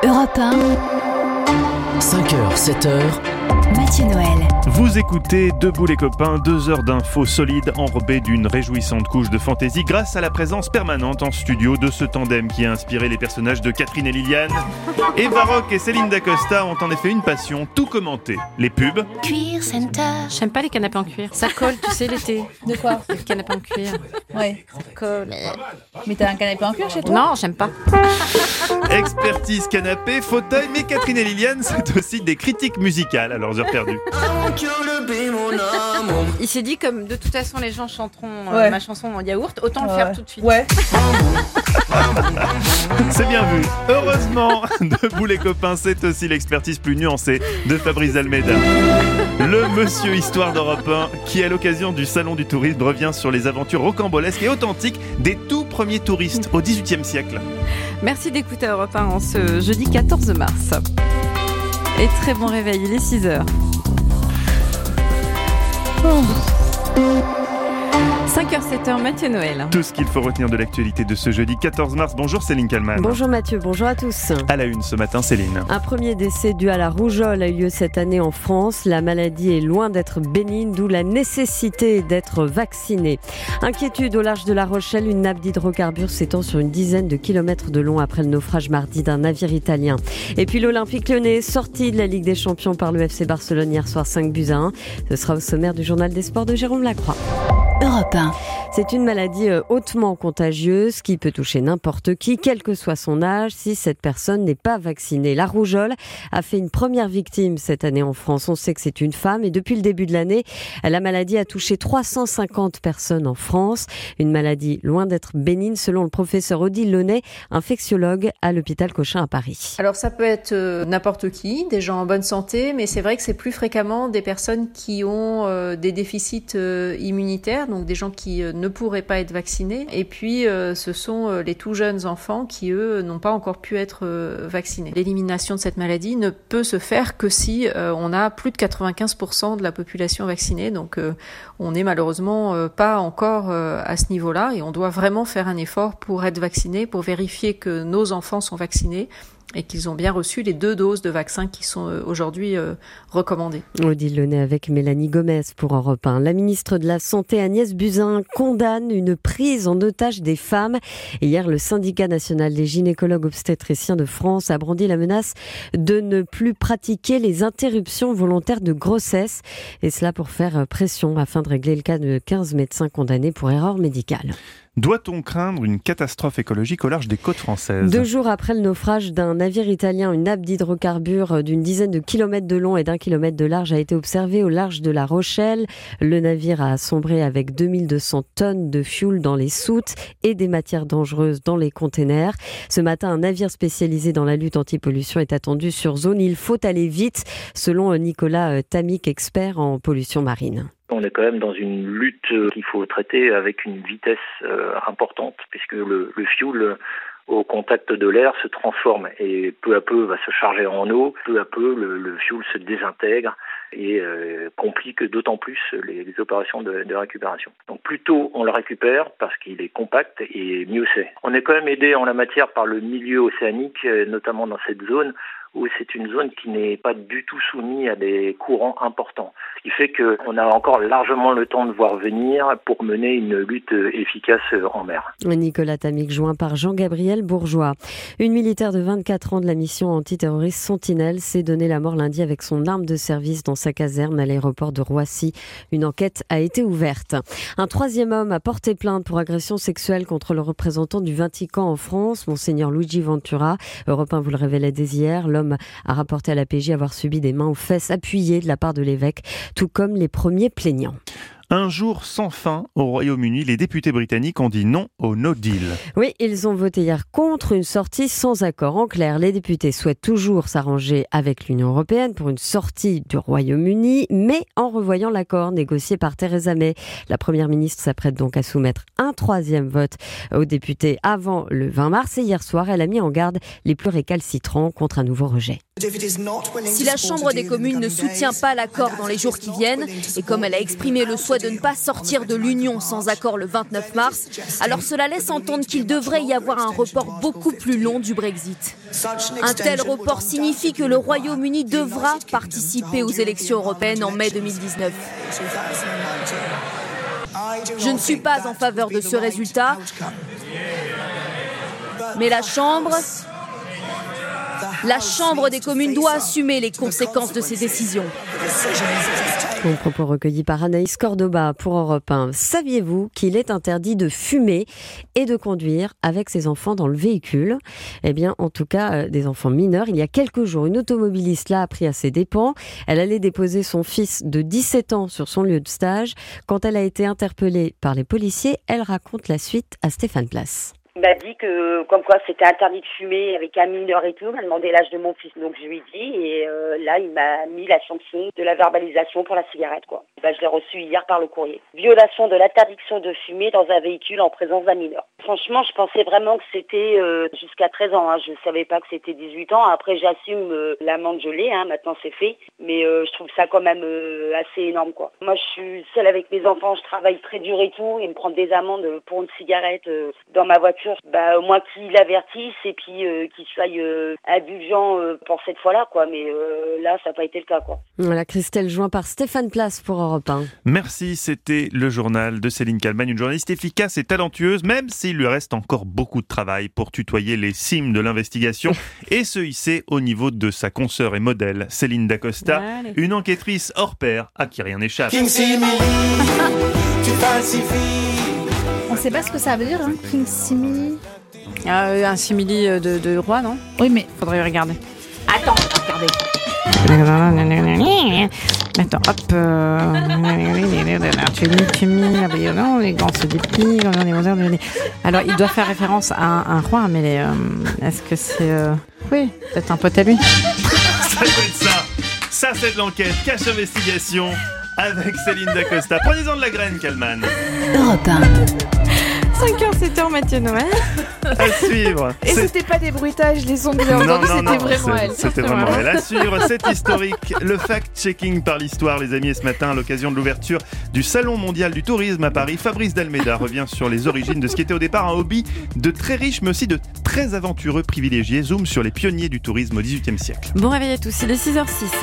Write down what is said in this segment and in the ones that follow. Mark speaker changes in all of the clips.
Speaker 1: Europe 1,
Speaker 2: 5h, 7h,
Speaker 1: Mathieu Noël.
Speaker 3: Vous écoutez Debout les copains, 2 heures d'infos solides enrobées d'une réjouissante couche de fantaisie grâce à la présence permanente en studio de ce tandem qui a inspiré les personnages de Catherine et Liliane. Eva Rock et Céline Dacosta ont en effet une passion, tout commenter. Les pubs,
Speaker 1: Cuir Center.
Speaker 4: J'aime pas les canapés en cuir. Ça colle, tu sais, l'été.
Speaker 5: De quoi?
Speaker 4: Les canapés en cuir.
Speaker 5: Ouais.
Speaker 4: Ça colle.
Speaker 5: Mais t'as un canapé en cuir chez toi?
Speaker 4: Non, j'aime pas.
Speaker 3: expertise canapé, fauteuil, mais Catherine et Liliane, c'est aussi des critiques musicales à leurs heures perdues.
Speaker 4: Il s'est dit, comme de toute façon les gens chanteront
Speaker 5: Ouais.
Speaker 4: ma chanson en yaourt, autant le faire tout de suite.
Speaker 5: Ouais.
Speaker 3: C'est bien vu. Heureusement, Debout les copains, c'est aussi l'expertise plus nuancée de Fabrice Almeida. Le monsieur Histoire d'Europe 1 qui, à l'occasion du Salon du Tourisme, revient sur les aventures rocambolesques et authentiques des tout premiers touristes au XVIIIe siècle.
Speaker 4: Merci d'écouter Europe 1 en ce jeudi 14 mars. Et très bon réveil, il est 6h. 5h, 7h, Mathieu Noël.
Speaker 3: Tout ce qu'il faut retenir de l'actualité de ce jeudi 14 mars. Bonjour Céline Kallmann.
Speaker 6: Bonjour Mathieu, bonjour à tous.
Speaker 3: À la une ce matin, Céline.
Speaker 6: Un premier décès dû à la rougeole a eu lieu cette année en France. La maladie est loin d'être bénigne, d'où la nécessité d'être vacciné. Inquiétude au large de La Rochelle, une nappe d'hydrocarbures s'étend sur une dizaine de kilomètres de long après le naufrage mardi d'un navire italien. Et puis l'Olympique Lyonnais, sorti de la Ligue des Champions par le FC Barcelone hier soir 5-1. Ce sera au sommaire du journal des sports de Jérôme Lacroix.
Speaker 1: Europe 1.
Speaker 6: C'est une maladie hautement contagieuse qui peut toucher n'importe qui, quel que soit son âge, si cette personne n'est pas vaccinée. La rougeole a fait une première victime cette année en France. On sait que c'est une femme et depuis le début de l'année, la maladie a touché 350 personnes en France. Une maladie loin d'être bénigne selon le professeur Odile Launay, infectiologue à l'hôpital Cochin à Paris.
Speaker 7: Alors ça peut être n'importe qui, des gens en bonne santé, mais c'est vrai que c'est plus fréquemment des personnes qui ont des déficits immunitaires, donc des gens qui ne pourraient pas être vaccinés. Et puis ce sont les tout jeunes enfants qui, eux, n'ont pas encore pu être vaccinés. L'élimination de cette maladie ne peut se faire que si on a plus de 95% de la population vaccinée. Donc on n'est malheureusement pas encore à ce niveau-là et on doit vraiment faire un effort pour être vacciné, pour vérifier que nos enfants sont vaccinés et qu'ils ont bien reçu les 2 doses de vaccin qui sont aujourd'hui recommandées.
Speaker 6: Odile Launay avec Mélanie Gomez pour Europe 1. La ministre de la Santé Agnès Buzyn condamne une prise en otage des femmes. Et hier, le syndicat national des gynécologues obstétriciens de France a brandi la menace de ne plus pratiquer les interruptions volontaires de grossesse. Et cela pour faire pression afin de régler le cas de 15 médecins condamnés pour erreur médicale.
Speaker 3: Doit-on craindre une catastrophe écologique au large des côtes françaises ?
Speaker 6: 2 jours après le naufrage d'un navire italien, une nappe d'hydrocarbures d'une dizaine de kilomètres de long et d'1 kilomètre de large a été observée au large de La Rochelle. Le navire a sombré avec 2200 tonnes de fioul dans les soutes et des matières dangereuses dans les containers. Ce matin, un navire spécialisé dans la lutte anti-pollution est attendu sur zone. Il faut aller vite, selon Nicolas Tamic, expert en pollution marine.
Speaker 8: On est quand même dans une lutte qu'il faut traiter avec une vitesse importante puisque le fioul au contact de l'air se transforme et peu à peu va se charger en eau. Peu à peu, le fioul se désintègre et complique d'autant plus les opérations de récupération. Donc plus tôt on le récupère parce qu'il est compact et mieux c'est. On est quand même aidé en la matière par le milieu océanique, notamment dans cette zone où c'est une zone qui n'est pas du tout soumise à des courants importants. Ce qui fait qu'on a encore largement le temps de voir venir pour mener une lutte efficace en mer.
Speaker 6: Nicolas Tamic, joint par Jean-Gabriel Bourgeois. Une militaire de 24 ans de la mission antiterroriste Sentinelle s'est donné la mort lundi avec son arme de service dans sa caserne à l'aéroport de Roissy. Une enquête a été ouverte. Un 3e homme a porté plainte pour agression sexuelle contre le représentant du Vatican en France, Monseigneur Luigi Ventura. Europe 1 vous le révélait dès hier. L'homme a rapporté à la PJ avoir subi des mains aux fesses appuyées de la part de l'évêque, tout comme les premiers plaignants.
Speaker 3: Un jour sans fin au Royaume-Uni, les députés britanniques ont dit non au No Deal.
Speaker 6: Oui, ils ont voté hier contre une sortie sans accord. En clair, les députés souhaitent toujours s'arranger avec l'Union européenne pour une sortie du Royaume-Uni, mais en revoyant l'accord négocié par Theresa May. La première ministre s'apprête donc à soumettre un 3e vote aux députés avant le 20 mars. Et hier soir, elle a mis en garde les plus récalcitrants contre un nouveau rejet.
Speaker 9: Si la Chambre des communes ne soutient pas l'accord dans les jours qui viennent, et comme elle a exprimé le souhait de ne pas sortir de l'Union sans accord le 29 mars, alors cela laisse entendre qu'il devrait y avoir un report beaucoup plus long du Brexit. Un tel report signifie que le Royaume-Uni devra participer aux élections européennes en mai 2019. Je ne suis pas en faveur de ce résultat, mais la Chambre des communes doit assumer les conséquences de ces décisions.
Speaker 6: Un propos recueilli par Anaïs Cordoba pour Europe 1. Saviez-vous qu'il est interdit de fumer et de conduire avec ses enfants dans le véhicule ? Eh bien, en tout cas, des enfants mineurs. Il y a quelques jours, une automobiliste l'a appris à ses dépens. Elle allait déposer son fils de 17 ans sur son lieu de stage. Quand elle a été interpellée par les policiers, elle raconte la suite à Stéphane Place.
Speaker 10: Il m'a dit que, comme quoi c'était interdit de fumer avec un mineur et tout. Il m'a demandé l'âge de mon fils, donc je lui ai dit. Et là, il m'a mis la sanction de la verbalisation pour la cigarette, quoi. Je l'ai reçu hier par le courrier. Violation de l'interdiction de fumer dans un véhicule en présence d'un mineur. Franchement, je pensais vraiment que c'était jusqu'à 13 ans. Je ne savais pas que c'était 18 ans. Après, j'assume l'amende, je l'ai. Maintenant, c'est fait. Mais je trouve ça quand même assez énorme, quoi. Moi, je suis seule avec mes enfants. Je travaille très dur et tout. Et me prendre des amendes pour une cigarette dans ma voiture, au moins qu'ils l'avertissent et puis qu'ils soient indulgents pour cette fois-là, quoi. Mais là, ça n'a pas été le cas, quoi.
Speaker 6: Voilà, Christelle, joint par Stéphane Place pour Europe 1.
Speaker 3: Merci, c'était le journal de Céline Kallmann, une journaliste efficace et talentueuse, même s'il lui reste encore beaucoup de travail pour tutoyer les cimes de l'investigation et se hisser au niveau de sa consoeur et modèle, Céline Dacosta, une enquêtrice hors pair à qui rien n'échappe.
Speaker 5: On sait pas ce que ça veut dire, King Simili.
Speaker 4: Un simili de roi, non ?
Speaker 5: Oui, mais
Speaker 4: Faudrait regarder.
Speaker 5: attends, regardez.
Speaker 4: Attends, hop. Tu mis, les gants se déplient. Alors, il doit faire référence à un roi, mais est-ce que c'est. Oui, peut-être un pote à lui.
Speaker 3: Ça doit être ça. Ça, c'est de l'enquête. Cache Investigation avec Céline Dacosta. Prenez-en de la graine, Kallmann.
Speaker 1: Europe 1.
Speaker 4: 5h, 7h, Mathieu Noël.
Speaker 3: À suivre.
Speaker 5: Et c'était pas des bruitages, les sons que j'ai entendus, c'était vraiment elle.
Speaker 3: C'était vraiment elle. À suivre, c'est historique. Le fact-checking par l'histoire, les amis. Et ce matin, à l'occasion de l'ouverture du Salon mondial du tourisme à Paris, Fabrice D'Almeida revient sur les origines de ce qui était au départ un hobby de très riches, mais aussi de très aventureux privilégiés. Zoom sur les pionniers du tourisme au XVIIIe siècle.
Speaker 4: Bon réveil à tous, il est 6h06.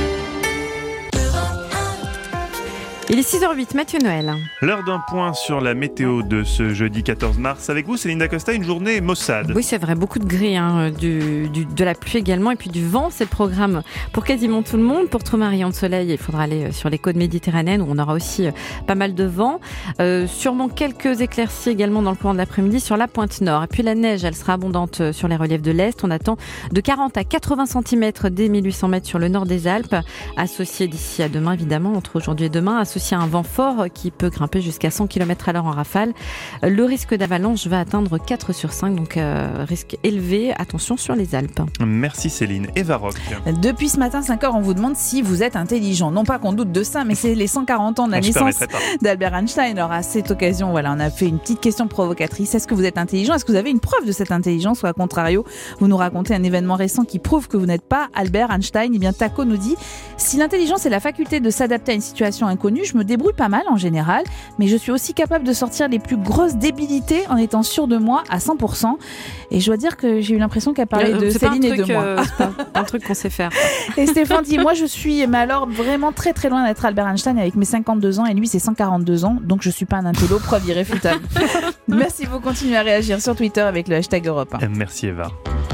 Speaker 4: Il est 6h08, Mathieu Noël.
Speaker 3: L'heure d'un point sur la météo de ce jeudi 14 mars. Avec vous, Céline Dacosta, une journée maussade.
Speaker 4: Oui, c'est vrai, beaucoup de gris, de la pluie également, et puis du vent. C'est le programme pour quasiment tout le monde. Pour trouver un rayon de soleil, il faudra aller sur les côtes méditerranéennes où on aura aussi pas mal de vent. Sûrement quelques éclaircies également dans le courant de l'après-midi sur la pointe nord. Et puis la neige, elle sera abondante sur les reliefs de l'Est. On attend de 40 à 80 cm dès 1800 mètres sur le nord des Alpes, associé d'ici à demain, évidemment, entre aujourd'hui et demain, associé à un vent fort qui peut grimper jusqu'à 100 km/h en rafale. Le risque d'avalanche va atteindre 4 sur 5, donc risque élevé. Attention sur les Alpes.
Speaker 3: Merci Céline. Eva Rock.
Speaker 5: Depuis ce matin, 5h, on vous demande si vous êtes intelligent. Non pas qu'on doute de ça, mais c'est les 140 ans de la naissance d'Albert Einstein. Alors à cette occasion, voilà, on a fait une petite question provocatrice. Est-ce que vous êtes intelligent ? Est-ce que vous avez une preuve de cette intelligence ? Ou à contrario, vous nous racontez un événement récent qui prouve que vous n'êtes pas Albert Einstein ? Eh bien, Taco nous dit « Si l'intelligence est la faculté de s'adapter à une situation inconnue, je me débrouille pas mal en général, mais je suis aussi capable de sortir les plus grosses débilités en étant sûr de moi à 100%. » Et je dois dire que j'ai eu l'impression qu'elle parlait de Céline et de moi.
Speaker 4: C'est pas un truc qu'on sait faire.
Speaker 5: Et Stéphane dit « Moi, je suis mais alors vraiment très très loin d'être Albert Einstein avec mes 52 ans et lui, c'est 142 ans. Donc, je suis pas un intello, preuve irréfutable. » Merci, vous continuez à réagir sur Twitter avec le hashtag Europe 1.
Speaker 3: Merci Eva.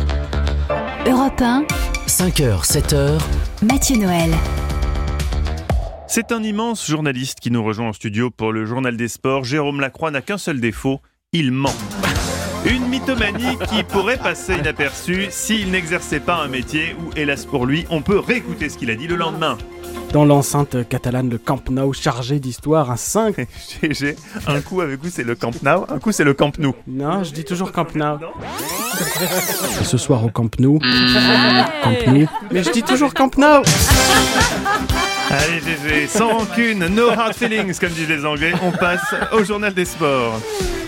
Speaker 1: Europe 1.
Speaker 2: 5h, 7h.
Speaker 1: Mathieu Noël.
Speaker 3: C'est un immense journaliste qui nous rejoint en studio pour le Journal des Sports. Jérôme Lacroix n'a qu'un seul défaut, il ment. Une mythomanie qui pourrait passer inaperçue s'il n'exerçait pas un métier où, hélas pour lui, on peut réécouter ce qu'il a dit le lendemain.
Speaker 11: Dans l'enceinte catalane, le Camp Nou chargé d'histoire, un 5.
Speaker 3: GG, un coup avec vous c'est le Camp Nou, un coup c'est le Camp Nou.
Speaker 11: Non, je dis toujours Camp Nou. Ce soir au Camp Nou. Camp Nou. Mais je dis toujours Camp Nou.
Speaker 3: Allez GG, sans rancune, no hard feelings comme disent les Anglais, on passe au journal des sports.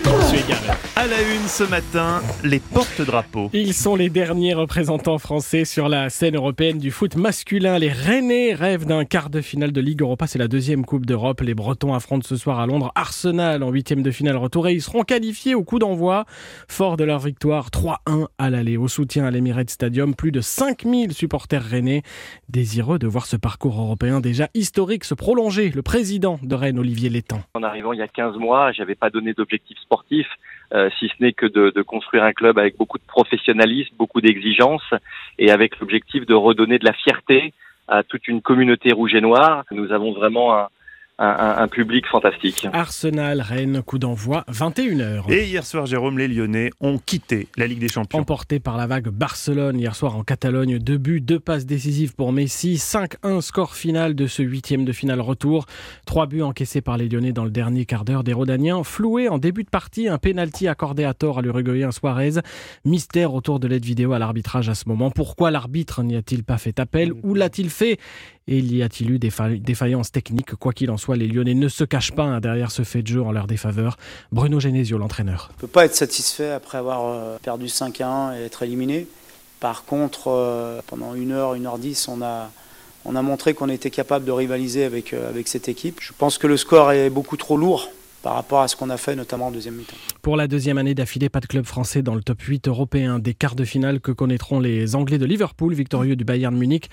Speaker 3: À la une ce matin, les porte-drapeaux.
Speaker 11: Ils sont les derniers représentants français sur la scène européenne du foot masculin. Les Rennais rêvent d'un quart de finale de Ligue Europa. C'est la deuxième Coupe d'Europe. Les Bretons affrontent ce soir à Londres Arsenal en 8e de finale retour et ils seront qualifiés au coup d'envoi. Fort de leur victoire 3-1 à l'aller. Au soutien à l'Emirates Stadium, plus de 5000 supporters rennais désireux de voir ce parcours européen déjà historique se prolonger. Le président de Rennes, Olivier Létang.
Speaker 12: En arrivant il y a 15 mois, j'avais pas donné d'objectif sportif, si ce n'est que de construire un club avec beaucoup de professionnalisme, beaucoup d'exigences et avec l'objectif de redonner de la fierté à toute une communauté rouge et noire. Nous avons vraiment un public fantastique.
Speaker 11: Arsenal, Rennes, coup d'envoi, 21h.
Speaker 3: Et hier soir, Jérôme, les Lyonnais ont quitté la Ligue des Champions.
Speaker 11: Emportés par la vague Barcelone hier soir en Catalogne, 2 buts, 2 passes décisives pour Messi, 5-1 score final de ce 8e de finale retour. 3 buts encaissés par les Lyonnais dans le dernier quart d'heure. Des Rodaniens floués en début de partie, un pénalty accordé à tort à l'Uruguayen Suarez. Mystère autour de l'aide vidéo à l'arbitrage à ce moment. Pourquoi l'arbitre n'y a-t-il pas fait appel? Où l'a-t-il fait? Et y a-t-il eu des défaillances techniques? Quoi qu'il en soit, les Lyonnais ne se cachent pas derrière ce fait de jeu en leur défaveur. Bruno Genesio, l'entraîneur.
Speaker 13: On ne peut pas être satisfait après avoir perdu 5-1 et être éliminé. Par contre, pendant 1h, 1h10, on a montré qu'on était capable de rivaliser avec cette équipe. Je pense que le score est beaucoup trop lourd par rapport à ce qu'on a fait, notamment en deuxième mi-temps.
Speaker 11: Pour la deuxième année d'affilée, pas de club français dans le top 8 européen. Des quarts de finale que connaîtront les Anglais de Liverpool, victorieux du Bayern Munich.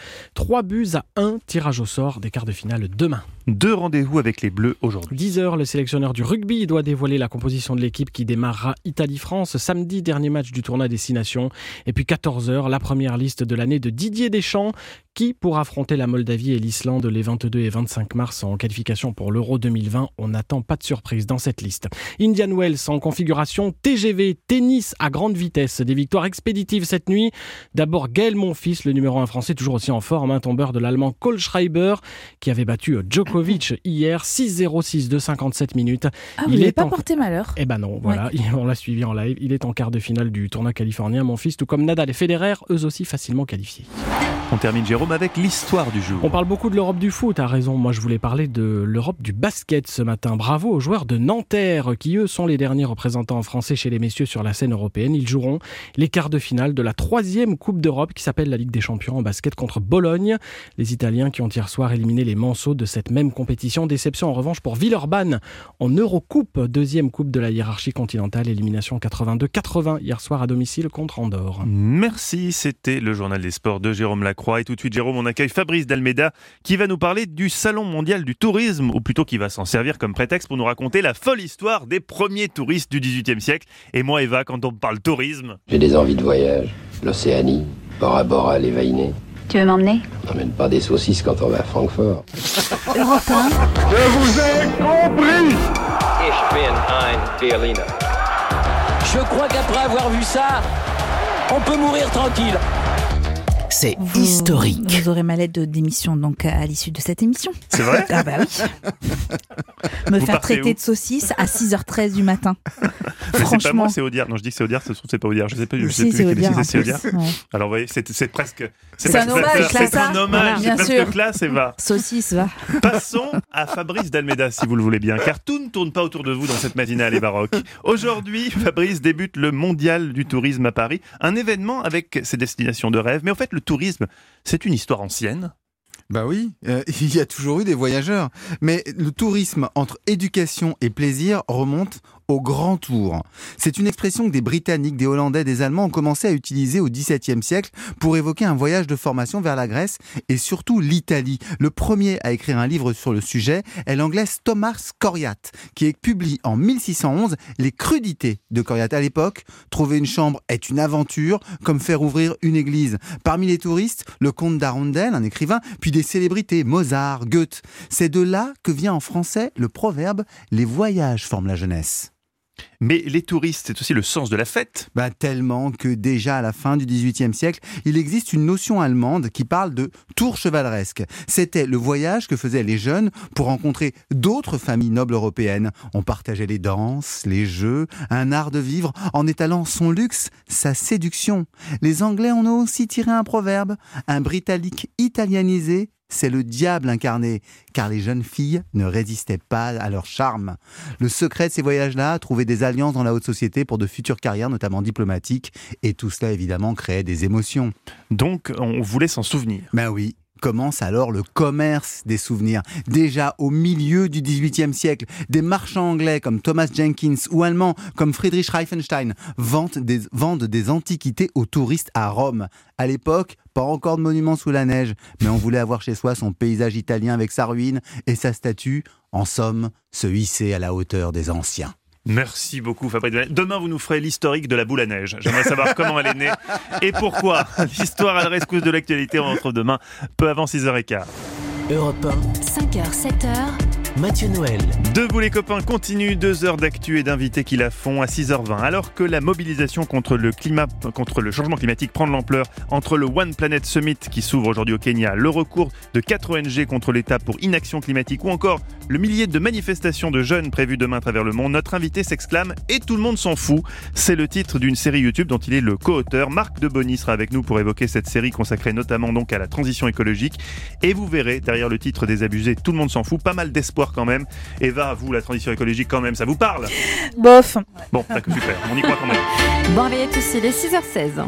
Speaker 11: 3-1, tirage au sort des quarts de finale demain.
Speaker 3: 2 rendez-vous avec les Bleus aujourd'hui.
Speaker 11: 10h, le sélectionneur du rugby doit dévoiler la composition de l'équipe qui démarrera Italie-France samedi, dernier match du tournoi Destination. Et puis 14h, la première liste de l'année de Didier Deschamps qui, pour affronter la Moldavie et l'Islande les 22 et 25 mars en qualification pour l'Euro 2020, on n'attend pas de surprise dans cette liste. Indian Wells en configuration TGV, tennis à grande vitesse. Des victoires expéditives cette nuit. D'abord Gaël Monfils, le numéro 1 français, toujours aussi en forme, tombeur de l'Allemand Kohlschreiber, qui avait battu Djokovic hier, 6-0, 6-2, 57 minutes.
Speaker 5: Ah, vous n'avez pas porté malheur?
Speaker 11: Eh ben non, voilà, ouais. On l'a suivi en live. Il est en quart de finale du tournoi californien, Monfils, tout comme Nadal et Federer, eux aussi facilement qualifiés.
Speaker 3: On termine, Jérôme, avec l'histoire du jour.
Speaker 11: On parle beaucoup de l'Europe du foot, à raison. Moi, je voulais parler de l'Europe du basket ce matin. Bravo aux joueurs de Nanterre, qui eux sont les derniers représentants français chez les messieurs sur la scène européenne. Ils joueront les quarts de finale de la 3e Coupe d'Europe qui s'appelle la Ligue des Champions en basket contre Bologne. Les Italiens qui ont hier soir éliminé les Manceaux de cette même compétition. Déception en revanche pour Villeurbanne en Eurocoupe, 2e coupe de la hiérarchie continentale. Élimination 82-80 hier soir à domicile contre Andorre.
Speaker 3: Merci, c'était le journal des sports de Jérôme Lacroix. Et tout de suite, Jérôme, on accueille Fabrice d'Almeida qui va nous parler du Salon mondial du tourisme, ou plutôt qui va s'en servir comme prétexte pour nous raconter la folle histoire des premiers touristes du XVIIIe siècle. Et moi, Eva, quand on parle tourisme...
Speaker 14: J'ai des envies de voyage. L'Océanie, Bora Bora, les Vainés.
Speaker 1: Tu veux m'emmener?
Speaker 14: On n'emmène pas des saucisses quand on va à Francfort.
Speaker 1: Europe 1.
Speaker 15: Je vous ai compris.
Speaker 16: Ich bin ein Berliner.
Speaker 17: Je crois qu'après avoir vu ça, on peut mourir tranquille.
Speaker 2: C'est historique.
Speaker 5: Vous aurez ma lettre d'émission donc à l'issue de cette émission.
Speaker 3: C'est vrai?
Speaker 5: Ah bah oui. Me faire traiter de saucisse à 6h13 du matin.
Speaker 3: Franchement. C'est pas moi, c'est Audiard. Non, je dis que c'est Audiard, c'est pas Audiard. Je sais pas.
Speaker 5: Si, c'est Audiard.
Speaker 3: C'est Audiard. Ouais. Alors, vous voyez, c'est presque.
Speaker 5: C'est un hommage,
Speaker 3: c'est un hommage.
Speaker 5: Bien
Speaker 3: c'est
Speaker 5: sûr.
Speaker 3: presque classe, Eva.
Speaker 5: Saucisse, va.
Speaker 3: Passons à Fabrice d'Almeida, si vous le voulez bien, car tout ne tourne pas autour de vous dans cette matinale et baroque. Aujourd'hui, Fabrice débute le Mondial du tourisme à Paris, un événement avec ses destinations de rêve. Mais en fait, le tourisme, c'est une histoire ancienne.
Speaker 18: Bah oui, il y a toujours eu des voyageurs. Mais le tourisme entre éducation et plaisir remonte au grand tour. C'est une expression que des Britanniques, des Hollandais, des Allemands ont commencé à utiliser au XVIIe siècle pour évoquer un voyage de formation vers la Grèce et surtout l'Italie. Le premier à écrire un livre sur le sujet est l'anglais Thomas Coriat, qui publie en 1611 Les crudités de Coriat. À l'époque, trouver une chambre est une aventure, comme faire ouvrir une église. Parmi les touristes, le comte d'Arundel, un écrivain, puis des célébrités, Mozart, Goethe. C'est de là que vient en français le proverbe « Les voyages forment la jeunesse ».
Speaker 3: Mais les touristes, c'est aussi le sens de la fête.
Speaker 18: Tellement que déjà à la fin du XVIIIe siècle, il existe une notion allemande qui parle de tour chevaleresque. C'était le voyage que faisaient les jeunes pour rencontrer d'autres familles nobles européennes. On partageait les danses, les jeux, un art de vivre en étalant son luxe, sa séduction. Les Anglais en ont aussi tiré un proverbe. Un Britannique italianisé c'est le diable incarné, car les jeunes filles ne résistaient pas à leur charme. Le secret de ces voyages-là, trouver des alliances dans la haute société pour de futures carrières, notamment diplomatiques, et tout cela évidemment créait des émotions.
Speaker 3: Donc on voulait s'en souvenir.
Speaker 18: Ben oui. Commence alors le commerce des souvenirs. Déjà au milieu du XVIIIe siècle, des marchands anglais comme Thomas Jenkins ou allemands comme Friedrich Reifenstein vendent des antiquités aux touristes à Rome. À l'époque, pas encore de monuments sous la neige, mais on voulait avoir chez soi son paysage italien avec sa ruine et sa statue. En somme, se hisser à la hauteur des anciens.
Speaker 3: Merci beaucoup Fabrice. Demain vous nous ferez l'historique de la boule à neige. J'aimerais savoir comment elle est née et pourquoi. L'histoire à la rescousse de l'actualité, on retrouve demain peu avant 6h15.
Speaker 2: Europe 1,
Speaker 1: 5h, 7h.
Speaker 2: Mathieu Noël.
Speaker 3: Debout les copains continue, 2 heures d'actu et d'invités qui la font à 6h20. Alors que la mobilisation contre le changement climatique prend de l'ampleur, entre le One Planet Summit qui s'ouvre aujourd'hui au Kenya, le recours de 4 ONG contre l'État pour inaction climatique ou encore le millier de manifestations de jeunes prévues demain à travers le monde, notre invité s'exclame « Et tout le monde s'en fout ». C'est le titre d'une série YouTube dont il est le co-auteur. Marc Debony sera avec nous pour évoquer cette série consacrée notamment donc à la transition écologique. Et vous verrez, derrière le titre des abusés, tout le monde s'en fout, pas mal d'espoir quand même. Eva, vous, la transition écologique quand même, ça vous parle ?
Speaker 5: Bof.
Speaker 3: Bon, d'accord, super, on y croit quand même.
Speaker 4: Bon réveil à tous, il est 6h16.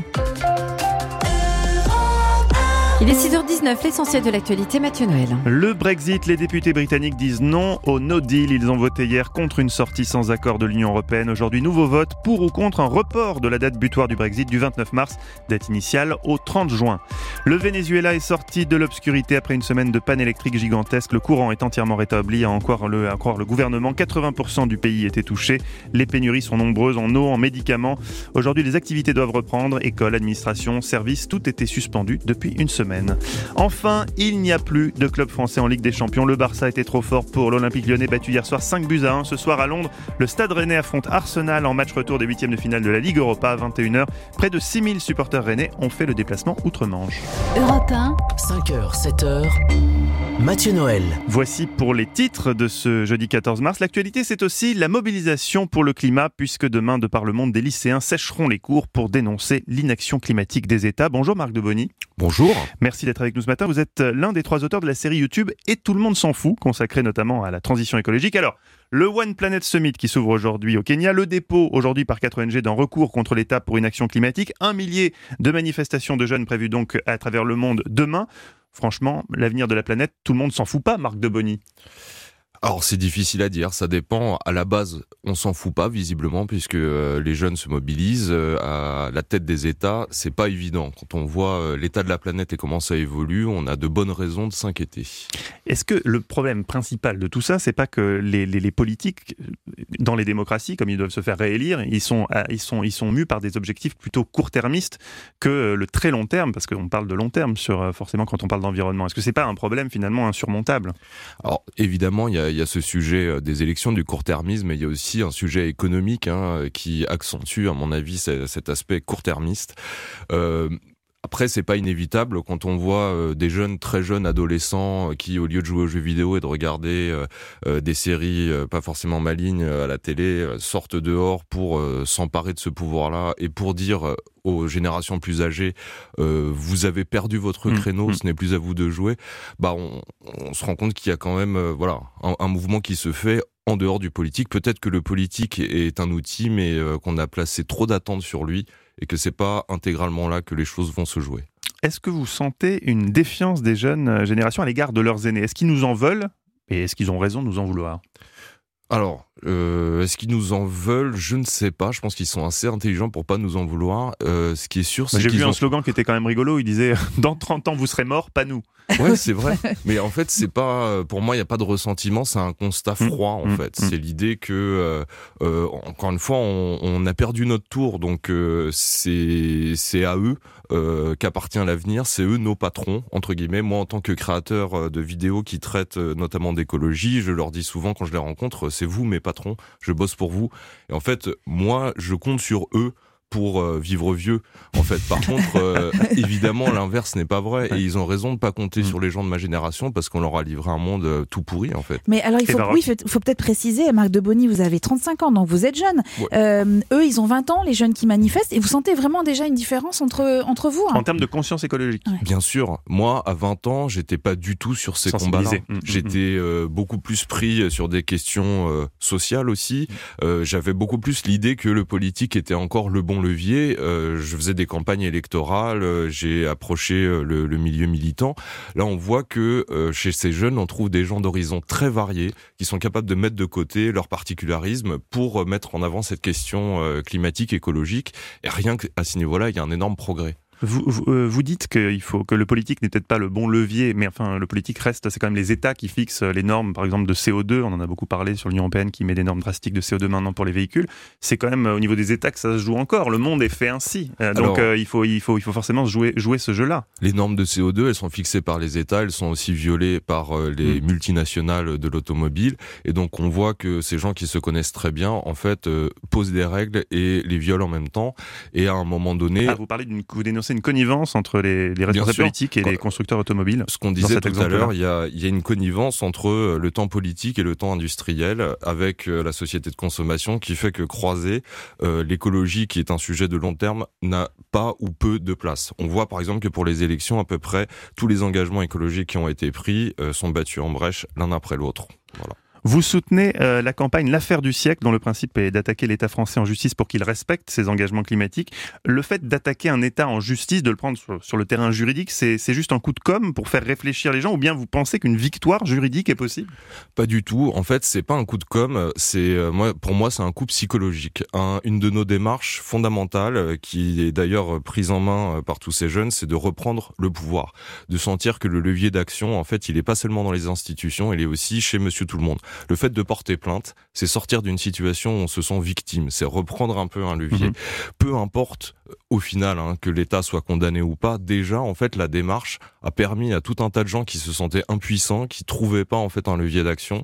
Speaker 4: Il est 6h19, l'essentiel de l'actualité, Mathieu Noël.
Speaker 3: Le Brexit, les députés britanniques disent non au no deal. Ils ont voté hier contre une sortie sans accord de l'Union européenne. Aujourd'hui, nouveau vote pour ou contre un report de la date butoir du Brexit du 29 mars, date initiale, au 30 juin. Le Venezuela est sorti de l'obscurité après une semaine de panne électrique gigantesque. Le courant est entièrement rétabli, à en croire le gouvernement. 80% du pays était touché. Les pénuries sont nombreuses en eau, en médicaments. Aujourd'hui, les activités doivent reprendre. Écoles, administration, services, tout était suspendu depuis une semaine. Enfin, il n'y a plus de club français en Ligue des Champions. Le Barça était trop fort pour l'Olympique Lyonnais, battu hier soir 5-1. Ce soir à Londres, le Stade Rennais affronte Arsenal en match retour des 8e de finale de la Ligue Europa à 21h. Près de 6000 supporters rennais ont fait le déplacement outre-Manche.
Speaker 1: Europe 1,
Speaker 2: 5h, 7h, Mathieu Noël.
Speaker 3: Voici pour les titres de ce jeudi 14 mars. L'actualité, c'est aussi la mobilisation pour le climat, puisque demain, de par le monde, des lycéens sécheront les cours pour dénoncer l'inaction climatique des États. Bonjour Marc Debony.
Speaker 19: Bonjour.
Speaker 3: Merci d'être avec nous ce matin. Vous êtes l'un des 3 auteurs de la série YouTube « Et tout le monde s'en fout », consacrée notamment à la transition écologique. Alors, le One Planet Summit qui s'ouvre aujourd'hui au Kenya, le dépôt aujourd'hui par 4 ONG d'un recours contre l'État pour inaction climatique, 1 millier de manifestations de jeunes prévues donc à travers le monde demain. Franchement, l'avenir de la planète, tout le monde s'en fout pas, Marc Debony.
Speaker 19: Alors c'est difficile à dire, ça dépend. À la base, on s'en fout pas visiblement puisque les jeunes se mobilisent à la tête des États. C'est pas évident. Quand on voit l'état de la planète et comment ça évolue, on a de bonnes raisons de s'inquiéter.
Speaker 3: Est-ce que le problème principal de tout ça, c'est pas que les politiques dans les démocraties, comme ils doivent se faire réélire, ils sont mus par des objectifs plutôt court-termistes que le très long terme, parce qu'on parle de long terme forcément quand on parle d'environnement. Est-ce que c'est pas un problème finalement insurmontable ?
Speaker 19: Alors évidemment, il y a ce sujet des élections, du court-termisme, mais il y a aussi un sujet économique qui accentue, à mon avis, cet aspect court-termiste. Après, c'est pas inévitable quand on voit des jeunes, très jeunes adolescents qui, au lieu de jouer aux jeux vidéo et de regarder des séries pas forcément malignes à la télé, sortent dehors pour s'emparer de ce pouvoir-là et pour dire aux générations plus âgées, vous avez perdu votre créneau, ce n'est plus à vous de jouer. On se rend compte qu'il y a quand même un mouvement qui se fait en dehors du politique. Peut-être que le politique est un outil, mais qu'on a placé trop d'attentes sur lui et que c'est pas intégralement là que les choses vont se jouer.
Speaker 3: Est-ce que vous sentez une défiance des jeunes générations à l'égard de leurs aînés ? Est-ce qu'ils nous en veulent ? Et est-ce qu'ils ont raison de nous en vouloir ?
Speaker 19: Alors, est-ce qu'ils nous en veulent ? Je ne sais pas. Je pense qu'ils sont assez intelligents pour pas nous en vouloir. Ce qui est sûr, c'est
Speaker 3: J'ai
Speaker 19: qu'ils
Speaker 3: vu un slogan qui était quand même rigolo. Il disait « Dans 30 ans, vous serez morts, pas nous ».
Speaker 19: Ouais, c'est vrai. Mais en fait, c'est pas, pour moi, il n'y a pas de ressentiment. C'est un constat froid, en fait. C'est l'idée que, encore une fois, on a perdu notre tour. Donc, c'est à eux qu'appartient l'avenir. C'est eux nos patrons, entre guillemets. Moi, en tant que créateur de vidéos qui traitent notamment d'écologie, je leur dis souvent quand je les rencontre, c'est vous mes patrons. Je bosse pour vous. Et en fait, moi, je compte sur eux pour vivre vieux, en fait. Par contre, évidemment, l'inverse n'est pas vrai. Et ils ont raison de ne pas compter sur les gens de ma génération parce qu'on leur a livré un monde tout pourri, en fait.
Speaker 5: Mais alors, il faut peut-être préciser, Marc Debony, vous avez 35 ans, donc vous êtes jeune. Ouais. Eux, ils ont 20 ans, les jeunes qui manifestent, et vous sentez vraiment déjà une différence entre vous, hein.
Speaker 3: En termes de conscience écologique.
Speaker 5: Ouais.
Speaker 19: Bien sûr. Moi, à 20 ans, j'étais pas du tout sur ces combats-là. J'étais beaucoup plus pris sur des questions sociales aussi. J'avais beaucoup plus l'idée que le politique était encore le bon levier. Je faisais des campagnes électorales, j'ai approché le milieu militant. Là, on voit que chez ces jeunes, on trouve des gens d'horizons très variés qui sont capables de mettre de côté leur particularisme pour mettre en avant cette question climatique, écologique. Et rien qu'à ce niveau-là, il y a un énorme progrès.
Speaker 3: Vous dites qu'il faut que le politique n'est peut-être pas le bon levier, mais enfin le politique reste, c'est quand même les États qui fixent les normes, par exemple de CO2, on en a beaucoup parlé sur l'Union européenne qui met des normes drastiques de CO2 maintenant pour les véhicules. C'est quand même au niveau des États que ça se joue encore. Le monde est fait ainsi, donc il faut forcément jouer ce jeu-là.
Speaker 19: Les normes de CO2, elles sont fixées par les États, elles sont aussi violées par les multinationales de l'automobile, et donc on voit que ces gens qui se connaissent très bien, en fait, posent des règles et les violent en même temps. Et à un moment donné,
Speaker 3: vous parlez vous dénoncez une connivence entre les responsables politiques et les constructeurs automobiles.
Speaker 19: Ce qu'on disait tout à l'heure, il y a une connivence entre le temps politique et le temps industriel avec la société de consommation qui fait que croiser l'écologie, qui est un sujet de long terme, n'a pas ou peu de place. On voit par exemple que pour les élections, à peu près tous les engagements écologiques qui ont été pris sont battus en brèche l'un après l'autre. Voilà.
Speaker 3: Vous soutenez la campagne L'Affaire du siècle, dont le principe est d'attaquer l'État français en justice pour qu'il respecte ses engagements climatiques. Le fait d'attaquer un État en justice, de le prendre sur le terrain juridique, c'est juste un coup de com' pour faire réfléchir les gens, ou bien vous pensez qu'une victoire juridique est possible ?
Speaker 19: Pas du tout. En fait, c'est pas un coup de com', pour moi, c'est un coup psychologique. Une de nos démarches fondamentales, qui est d'ailleurs prise en main par tous ces jeunes, c'est de reprendre le pouvoir. De sentir que le levier d'action, en fait, il est pas seulement dans les institutions, il est aussi chez Monsieur Tout-le-Monde. Le fait de porter plainte, c'est sortir d'une situation où on se sent victime, c'est reprendre un peu un levier. Peu importe au final que l'État soit condamné ou pas, déjà en fait la démarche a permis à tout un tas de gens qui se sentaient impuissants, qui trouvaient pas en fait un levier d'action,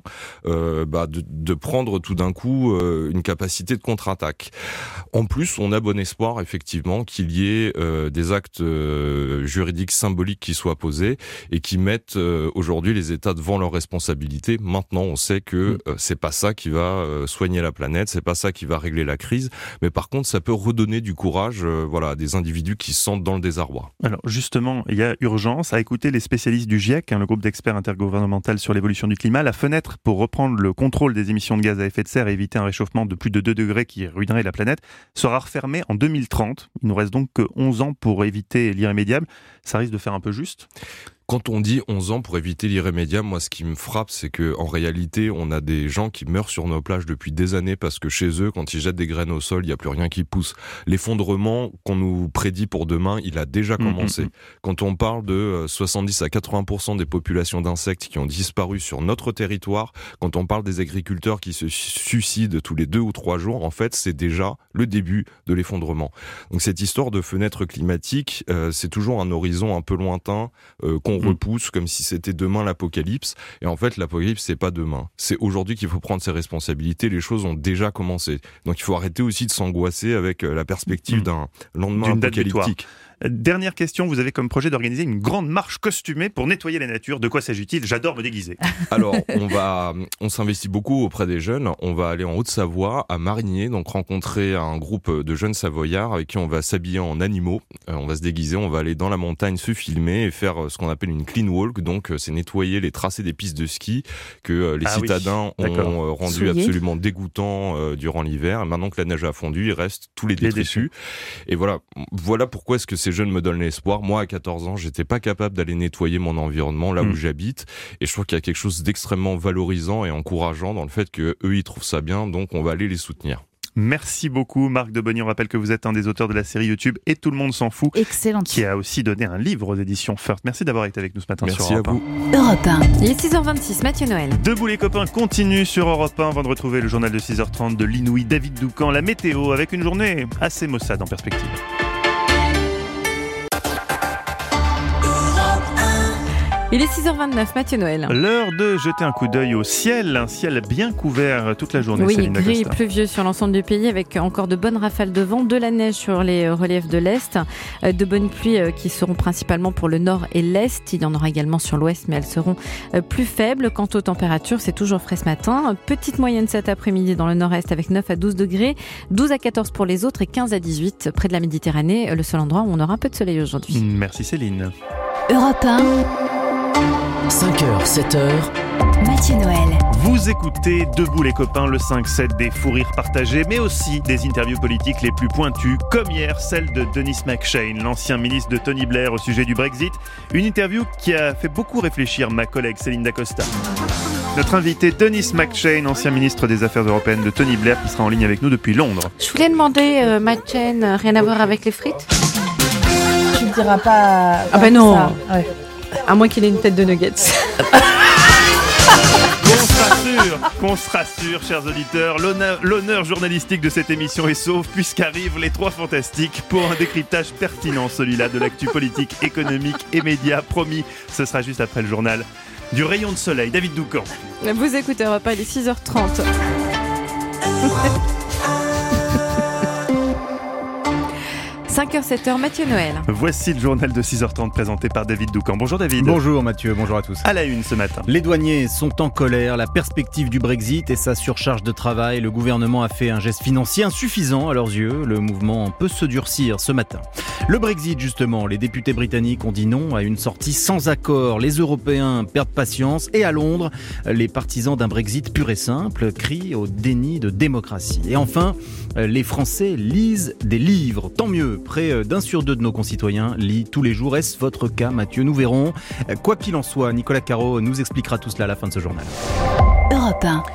Speaker 19: de prendre tout d'un coup une capacité de contre-attaque. En plus, on a bon espoir effectivement qu'il y ait des actes juridiques symboliques qui soient posés et qui mettent aujourd'hui les États devant leurs responsabilités. Maintenant, on sait que c'est pas ça qui va soigner la planète, c'est pas ça qui va régler la crise, mais par contre ça peut redonner du courage à des individus qui se sentent dans le désarroi.
Speaker 3: Alors justement, il y a urgence à écouter les spécialistes du GIEC, le groupe d'experts intergouvernemental sur l'évolution du climat. La fenêtre pour reprendre le contrôle des émissions de gaz à effet de serre et éviter un réchauffement de plus de 2 degrés qui ruinerait la planète sera refermée en 2030. Il nous reste donc que 11 ans pour éviter l'irrémédiable. Ça risque de faire un peu juste.
Speaker 19: Quand on dit 11 ans pour éviter l'irrémédiable, moi ce qui me frappe, c'est que en réalité, on a des gens qui meurent sur nos plages depuis des années parce que chez eux, quand ils jettent des graines au sol, il n'y a plus rien qui pousse. L'effondrement qu'on nous prédit pour demain, il a déjà commencé. Quand on parle de 70 à 80% des populations d'insectes qui ont disparu sur notre territoire, quand on parle des agriculteurs qui se suicident tous les 2 ou 3 jours, en fait, c'est déjà le début de l'effondrement. Donc cette histoire de fenêtre climatique, c'est toujours un horizon un peu lointain qu'on repousse comme si c'était demain l'apocalypse. Et en fait, l'apocalypse, c'est pas demain. C'est aujourd'hui qu'il faut prendre ses responsabilités. Les choses ont déjà commencé. Donc il faut arrêter aussi de s'angoisser avec la perspective d'un lendemain apocalyptique.
Speaker 3: Dernière question, vous avez comme projet d'organiser une grande marche costumée pour nettoyer la nature. De quoi s'agit-il ? J'adore me déguiser.
Speaker 19: Alors, on s'investit beaucoup auprès des jeunes. On va aller en Haute-Savoie, à Marigné, donc rencontrer un groupe de jeunes Savoyards avec qui on va s'habiller en animaux. On va se déguiser, on va aller dans la montagne se filmer et faire ce qu'on appelle une clean walk. Donc, c'est nettoyer les tracés des pistes de ski que les citadins ont rendu absolument dégoûtants durant l'hiver. Et maintenant que la neige a fondu, il reste tous les détritus. Et voilà pourquoi est-ce que ces jeunes me donnent l'espoir. Moi, à 14 ans, j'étais pas capable d'aller nettoyer mon environnement là où j'habite. Et je trouve qu'il y a quelque chose d'extrêmement valorisant et encourageant dans le fait que eux, ils trouvent ça bien. Donc, on va aller les soutenir.
Speaker 3: Merci beaucoup Marc Debony. On rappelle que vous êtes un des auteurs de la série YouTube Et tout le monde s'en fout.
Speaker 5: Excellent.
Speaker 3: Qui a aussi donné un livre aux éditions First. Merci d'avoir été avec nous ce matin.
Speaker 19: Merci
Speaker 3: sur Europe 1.
Speaker 19: à vous.
Speaker 4: Europe 1. Il est 6h26, Mathieu Noël.
Speaker 3: Debout les copains continue sur Europe 1 avant de retrouver le journal de 6h30 de l'inouï David Doucan. La météo avec une journée assez maussade en perspective.
Speaker 4: Il est 6h29, Mathieu Noël.
Speaker 3: L'heure de jeter un coup d'œil au ciel, un ciel bien couvert toute la journée.
Speaker 4: Oui,
Speaker 3: Céline
Speaker 4: gris et
Speaker 3: Dacosta.
Speaker 4: pluvieux sur l'ensemble du pays avec encore de bonnes rafales de vent, de la neige sur les reliefs de l'Est, de bonnes pluies qui seront principalement pour le nord et l'Est. Il y en aura également sur l'Ouest, mais elles seront plus faibles. Quant aux températures, c'est toujours frais ce matin. Petite moyenne cet après-midi dans le nord-est avec 9 à 12 degrés, 12 à 14 pour les autres et 15 à 18 près de la Méditerranée, le seul endroit où on aura un peu de soleil aujourd'hui.
Speaker 3: Merci Céline.
Speaker 1: Europe 1,
Speaker 2: 5h, 7h,
Speaker 1: Mathieu Noël.
Speaker 3: Vous écoutez Debout les copains, le 5-7 des fous rires partagés, mais aussi des interviews politiques les plus pointues, comme hier celle de Denis McShane, l'ancien ministre de Tony Blair au sujet du Brexit. Une interview qui a fait beaucoup réfléchir ma collègue Céline Dacosta. Notre invité Denis McShane, ancien ministre des Affaires européennes de Tony Blair, qui sera en ligne avec nous depuis Londres.
Speaker 4: Je voulais demander, McShane, rien à voir avec les frites ?
Speaker 5: Tu ne diras pas.
Speaker 4: Ah ben non,
Speaker 5: Ouais.
Speaker 4: à moins qu'il ait une tête de nuggets.
Speaker 3: Qu'on se rassure, chers auditeurs, l'honneur journalistique de cette émission est sauf puisqu'arrivent les trois fantastiques pour un décryptage pertinent, celui-là de l'actu politique, économique et médias. Promis, ce sera juste après le journal du rayon de soleil. David Doucan.
Speaker 4: Vous écoutez Europe 1, il est 6h30. 5h, 7h, Mathieu Noël.
Speaker 3: Voici le journal de 6h30 présenté par David Doucan. Bonjour David.
Speaker 20: Bonjour Mathieu, bonjour à tous.
Speaker 3: À la une ce matin.
Speaker 20: Les douaniers sont en colère, la perspective du Brexit et sa surcharge de travail. Le gouvernement a fait un geste financier insuffisant à leurs yeux. Le mouvement peut se durcir ce matin. Le Brexit justement, les députés britanniques ont dit non à une sortie sans accord. Les Européens perdent patience et à Londres, les partisans d'un Brexit pur et simple crient au déni de démocratie. Et enfin, les Français lisent des livres, tant mieux. Près d'un sur deux de nos concitoyens lit tous les jours. Est-ce votre cas, Mathieu? Nous verrons. Quoi qu'il en soit, Nicolas Caro nous expliquera tout cela à la fin de ce journal.
Speaker 1: Europe 1.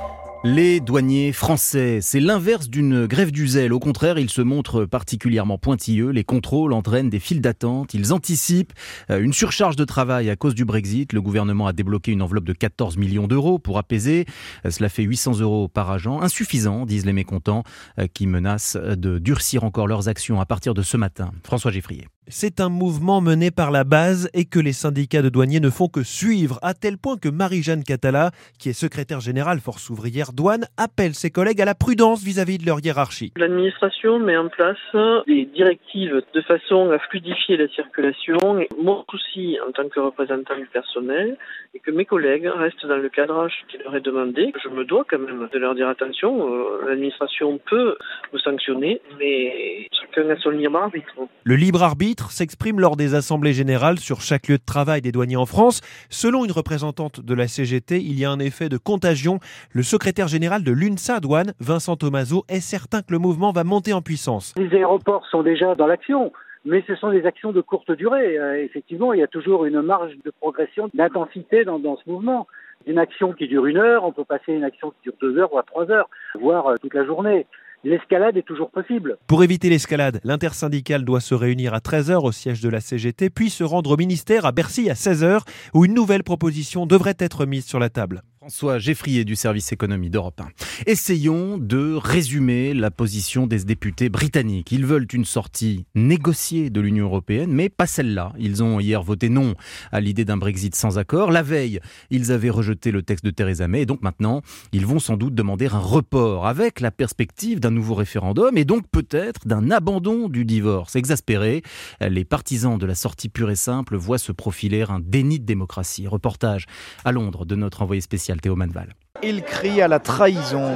Speaker 20: Les douaniers français, c'est l'inverse d'une grève du zèle. Au contraire, ils se montrent particulièrement pointilleux. Les contrôles entraînent des files d'attente. Ils anticipent une surcharge de travail à cause du Brexit. Le gouvernement a débloqué une enveloppe de 14 millions d'euros pour apaiser. Cela fait 800 € par agent. Insuffisant, disent les mécontents, qui menacent de durcir encore leurs actions à partir de ce matin. François Geffrier.
Speaker 21: C'est un mouvement mené par la base et que les syndicats de douaniers ne font que suivre, à tel point que Marie-Jeanne Catala, qui est secrétaire générale Force ouvrière douane, appelle ses collègues à la prudence vis-à-vis de leur hiérarchie.
Speaker 22: L'administration met en place des directives de façon à fluidifier la circulation. Et mon souci en tant que représentant du personnel est que mes collègues restent dans le cadrage qui leur est demandé. Je me dois quand même de leur dire attention, l'administration peut vous sanctionner, mais chacun a son libre arbitre.
Speaker 21: Le libre arbitre s'exprime lors des assemblées générales sur chaque lieu de travail des douaniers en France. Selon une représentante de la CGT, il y a un effet de contagion. Le secrétaire général de l'UNSA Douane, Vincent Thomazeau, est certain que le mouvement va monter en puissance.
Speaker 23: Les aéroports sont déjà dans l'action, mais ce sont des actions de courte durée. Effectivement, il y a toujours une marge de progression, d'intensité dans ce mouvement. Une action qui dure 1 heure, on peut passer à une action qui dure 2 heures, voire 3 heures, voire toute la journée. L'escalade est toujours possible.
Speaker 21: Pour éviter l'escalade, l'intersyndicale doit se réunir à 13h au siège de la CGT, puis se rendre au ministère à Bercy à 16h, où une nouvelle proposition devrait être mise sur la table.
Speaker 20: François Geffrier du service économie d'Europe 1. Essayons de résumer la position des députés britanniques. Ils veulent une sortie négociée de l'Union européenne, mais pas celle-là. Ils ont hier voté non à l'idée d'un Brexit sans accord. La veille, ils avaient rejeté le texte de Theresa May, et donc maintenant, ils vont sans doute demander un report avec la perspective d'un nouveau référendum et donc peut-être d'un abandon du divorce. Exaspérés, les partisans de la sortie pure et simple voient se profiler un déni de démocratie. Reportage à Londres de notre envoyé spécial Théo Manval.
Speaker 24: Il crie à la trahison.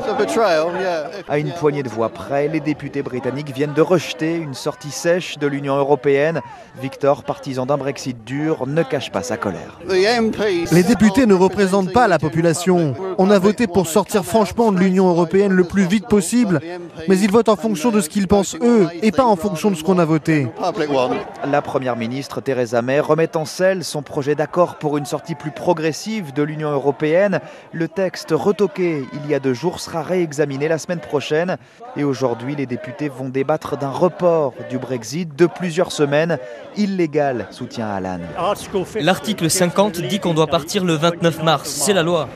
Speaker 24: À une poignée de voix près, les députés britanniques viennent de rejeter une sortie sèche de l'Union européenne. Victor, partisan d'un Brexit dur, ne cache pas sa colère.
Speaker 25: Les députés ne représentent pas la population. On a voté pour sortir franchement de l'Union européenne le plus vite possible, mais ils votent en fonction de ce qu'ils pensent eux et pas en fonction de ce qu'on a voté.
Speaker 24: La première ministre Theresa May remet en selle son projet d'accord pour une sortie plus progressive de l'Union européenne. Le texte retoqué il y a 2 jours sera réexaminé la semaine prochaine. Et aujourd'hui, les députés vont débattre d'un report du Brexit de plusieurs semaines. Illégal, soutient Alan.
Speaker 6: L'article 50 dit qu'on doit partir le 29 mars, c'est la loi.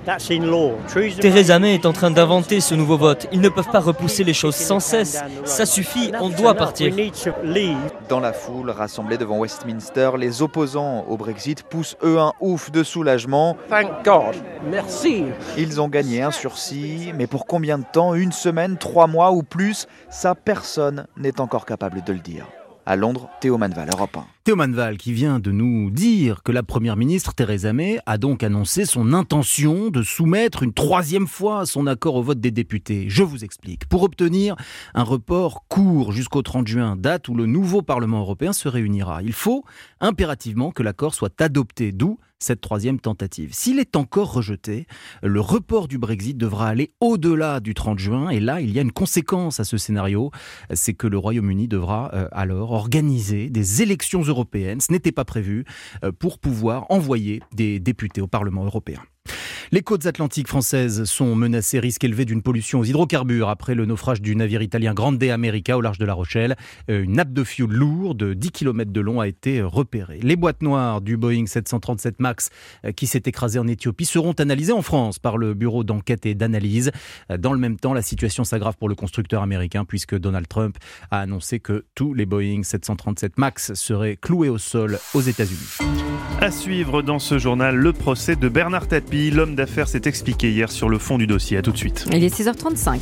Speaker 6: Theresa May est en train d'inventer ce nouveau vote. Ils ne peuvent pas repousser les choses sans cesse. Ça suffit, on doit partir.
Speaker 24: Dans la foule rassemblée devant Westminster, les opposants au Brexit poussent eux un ouf de soulagement.
Speaker 15: Thank God. Merci.
Speaker 24: Ils ont gagné un sursis, mais pour combien de temps? 1 semaine, 3 mois ou plus? Ça, personne n'est encore capable de le dire. À Londres, Théo Manval, Europe 1.
Speaker 20: Théo Manval qui vient de nous dire que la Première ministre Theresa May a donc annoncé son intention de soumettre une 3e fois son accord au vote des députés. Je vous explique. Pour obtenir un report court jusqu'au 30 juin, date où le nouveau Parlement européen se réunira, il faut impérativement que l'accord soit adopté, d'où cette 3e tentative. S'il est encore rejeté, le report du Brexit devra aller au-delà du 30 juin. Et là, il y a une conséquence à ce scénario, c'est que le Royaume-Uni devra alors organiser des élections européennes. Ce n'était pas prévu pour pouvoir envoyer des députés au Parlement européen. Les côtes atlantiques françaises sont menacées, risque élevé d'une pollution aux hydrocarbures après le naufrage du navire italien Grande America au large de La Rochelle. Une nappe de fioul lourde de 10 km de long a été repérée. Les boîtes noires du Boeing 737 MAX qui s'est écrasé en Éthiopie seront analysées en France par le Bureau d'enquête et d'analyse. Dans le même temps, la situation s'aggrave pour le constructeur américain puisque Donald Trump a annoncé que tous les Boeing 737 MAX seraient cloués au sol aux États-Unis.
Speaker 3: À suivre dans ce journal, le procès de Bernard Tapie. L'homme d'affaires s'est expliqué hier sur le fond du dossier. À tout de suite.
Speaker 4: Il est 6h35.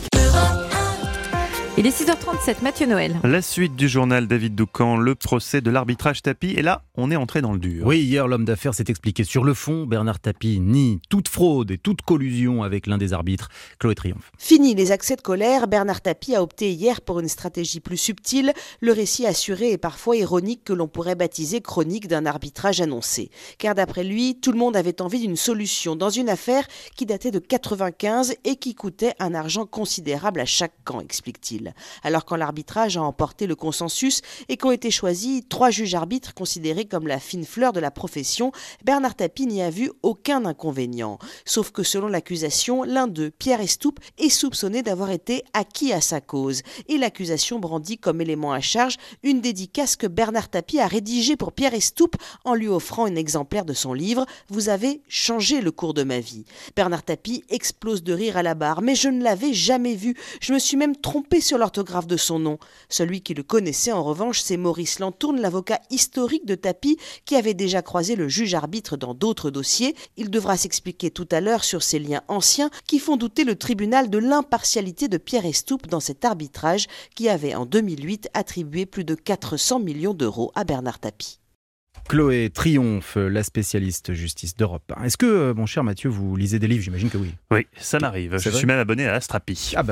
Speaker 4: Il est 6h37, Mathieu Noël.
Speaker 3: La suite du journal, David Doucan, le procès de l'arbitrage Tapie. Et là, on est entré dans le dur.
Speaker 20: Oui, hier, l'homme d'affaires s'est expliqué sur le fond. Bernard Tapie nie toute fraude et toute collusion avec l'un des arbitres, Chloé Triomphe.
Speaker 7: Fini les accès de colère, Bernard Tapie a opté hier pour une stratégie plus subtile, le récit assuré et parfois ironique que l'on pourrait baptiser chronique d'un arbitrage annoncé. Car d'après lui, tout le monde avait envie d'une solution dans une affaire qui datait de 95 et qui coûtait un argent considérable à chaque camp, explique-t-il. Alors quand l'arbitrage a emporté le consensus et qu'ont été choisis 3 juges arbitres considérés comme la fine fleur de la profession, Bernard Tapie n'y a vu aucun inconvénient. Sauf que selon l'accusation, l'un d'eux, Pierre Estoupe, est soupçonné d'avoir été acquis à sa cause. Et l'accusation brandit comme élément à charge une dédicace que Bernard Tapie a rédigée pour Pierre Estoupe en lui offrant un exemplaire de son livre « Vous avez changé le cours de ma vie ». Bernard Tapie explose de rire à la barre, mais je ne l'avais jamais vu. Je me suis même trompé sur l'orthographe de son nom. Celui qui le connaissait en revanche, c'est Maurice Lantourne, l'avocat historique de Tapie, qui avait déjà croisé le juge arbitre dans d'autres dossiers. Il devra s'expliquer tout à l'heure sur ces liens anciens qui font douter le tribunal de l'impartialité de Pierre Estoupe dans cet arbitrage qui avait en 2008 attribué plus de 400 millions d'euros à Bernard Tapie.
Speaker 20: Chloé Triomphe, la spécialiste justice d'Europe 1. Est-ce que, mon cher Mathieu, vous lisez des livres? J'imagine que oui.
Speaker 3: Oui, ça m'arrive. Je suis même abonné à Astrapi.
Speaker 20: Ah bah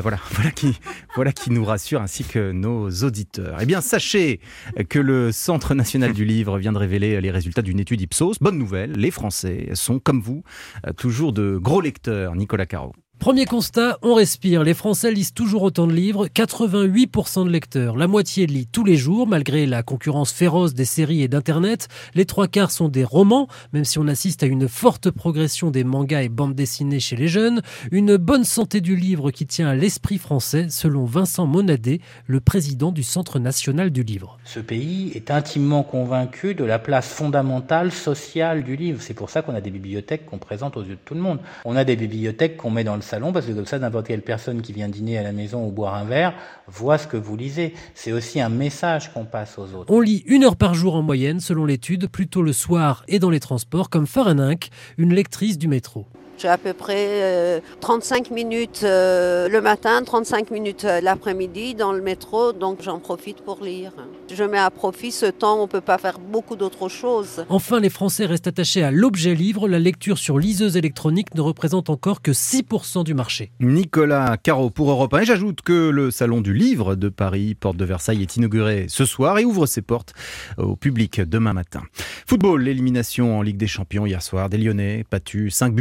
Speaker 20: voilà qui nous rassure, ainsi que nos auditeurs. Eh bien, sachez que le Centre national du livre vient de révéler les résultats d'une étude Ipsos. Bonne nouvelle, les Français sont, comme vous, toujours de gros lecteurs. Nicolas Caro.
Speaker 8: Premier constat, on respire. Les Français lisent toujours autant de livres, 88% de lecteurs. La moitié lit tous les jours, malgré la concurrence féroce des séries et d'Internet. Les 3/4 sont des romans, même si on assiste à une forte progression des mangas et bandes dessinées chez les jeunes. Une bonne santé du livre qui tient à l'esprit français, selon Vincent Monadé, le président du Centre national du livre.
Speaker 9: Ce pays est intimement convaincu de la place fondamentale, sociale du livre. C'est pour ça qu'on a des bibliothèques qu'on présente aux yeux de tout le monde. On a des bibliothèques qu'on met dans le salon, parce que comme ça, n'importe quelle personne qui vient dîner à la maison ou boire un verre voit ce que vous lisez. C'est aussi un message qu'on passe aux autres.
Speaker 8: On lit 1 heure par jour en moyenne, selon l'étude, plutôt le soir et dans les transports, comme Fahrenheit, une lectrice du métro.
Speaker 10: J'ai à peu près 35 minutes le matin, 35 minutes l'après-midi dans le métro, donc j'en profite pour lire. Je mets à profit ce temps, on ne peut pas faire beaucoup d'autres choses.
Speaker 8: Enfin, les Français restent attachés à l'objet livre. La lecture sur liseuse électronique ne représente encore que 6% du marché.
Speaker 20: Nicolas Caro pour Europe 1. Et j'ajoute que le Salon du Livre de Paris, porte de Versailles, est inauguré ce soir et ouvre ses portes au public demain matin. Football, l'élimination en Ligue des Champions hier soir des Lyonnais, battus 5-1 à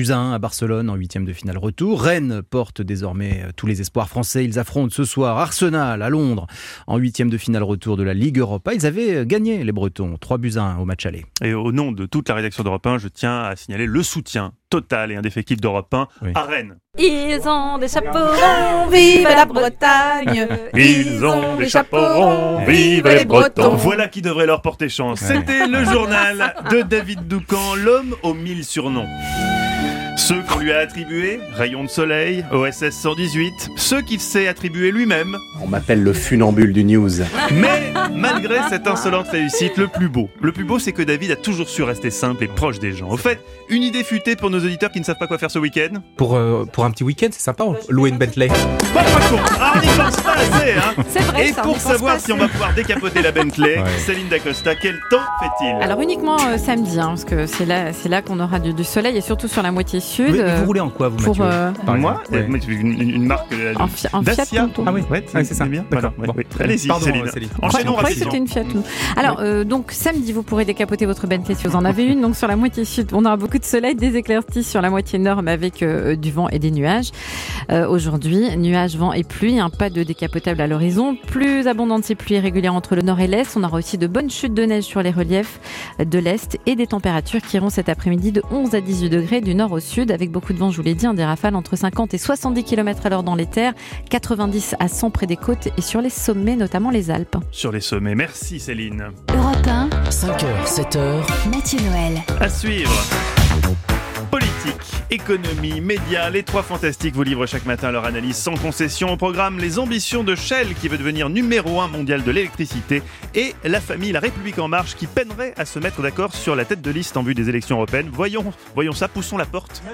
Speaker 20: Barcelone en 8e de finale retour. Rennes porte désormais tous les espoirs français. Ils affrontent ce soir Arsenal à Londres en 8e de finale retour de la Ligue Europa. Ils avaient gagné les Bretons, 3-1 au match aller.
Speaker 3: Et au nom de toute la rédaction d'Europe 1, je tiens à signaler le soutien total et indéfectible d'Europe 1 à Rennes.
Speaker 5: Ils ont des chapeaux ronds, vive la Bretagne.
Speaker 3: Ils ont des chapeaux ronds, vive les Bretons. Voilà qui devrait leur porter chance. C'était le journal de David Doucan, l'homme aux 1000 surnoms. Ceux qu'on lui a attribués, Rayon de Soleil, OSS 118, ceux qu'il s'est attribués lui-même.
Speaker 11: On m'appelle le funambule du news.
Speaker 3: Mais malgré cette insolente réussite, le plus beau, c'est que David a toujours su rester simple et proche des gens. Au fait, une idée futée pour nos auditeurs qui ne savent pas quoi faire ce week-end.
Speaker 11: Pour un petit week-end, c'est sympa, louer une Bentley.
Speaker 3: Pas con. Ah, on n'y pense pas assez, hein.
Speaker 4: C'est vrai.
Speaker 3: Et pour savoir si on va pouvoir décapoter la Bentley, Céline Dacosta, quel temps fait-il?
Speaker 4: Alors uniquement samedi, parce que c'est là qu'on aura du soleil et surtout sur la moitié sud.
Speaker 20: Mais vous roulez en quoi, vous, Mathieu?
Speaker 3: Moi, une marque
Speaker 4: en
Speaker 3: Dacia.
Speaker 4: Fiat Punto.
Speaker 3: Ah oui, c'est ça. Bien. D'accord. Bon. Allez-y, Céline. Enchaînons rapidement.
Speaker 4: C'était une Fiat. Alors, donc samedi, vous pourrez décapoter votre Bentley si vous en avez une. Donc sur la moitié sud, on aura beaucoup de soleil, des éclaircies sur la moitié nord, mais avec du vent et des nuages. Aujourd'hui, nuages, vent et pluie, pas de décapotable à l'horizon. Plus abondante ces pluies régulières entre le nord et l'est. On aura aussi de bonnes chutes de neige sur les reliefs de l'est et des températures qui iront cet après-midi de 11 à 18 degrés du nord au sud, avec beaucoup de vent, je vous l'ai dit, des rafales entre 50 et 70 km/h dans les terres, 90 à 100 près des côtes et sur les sommets, notamment les Alpes.
Speaker 3: Sur les sommets, merci Céline.
Speaker 1: Europe 1,
Speaker 2: 5h, 7h.
Speaker 1: Mathieu Noël.
Speaker 3: À suivre. Politique, économie, médias, les trois fantastiques vous livrent chaque matin leur analyse sans concession. Au programme, les ambitions de Shell qui veut devenir numéro 1 mondial de l'électricité et la famille La République En Marche qui peinerait à se mettre d'accord sur la tête de liste en vue des élections européennes. Voyons ça, poussons la porte.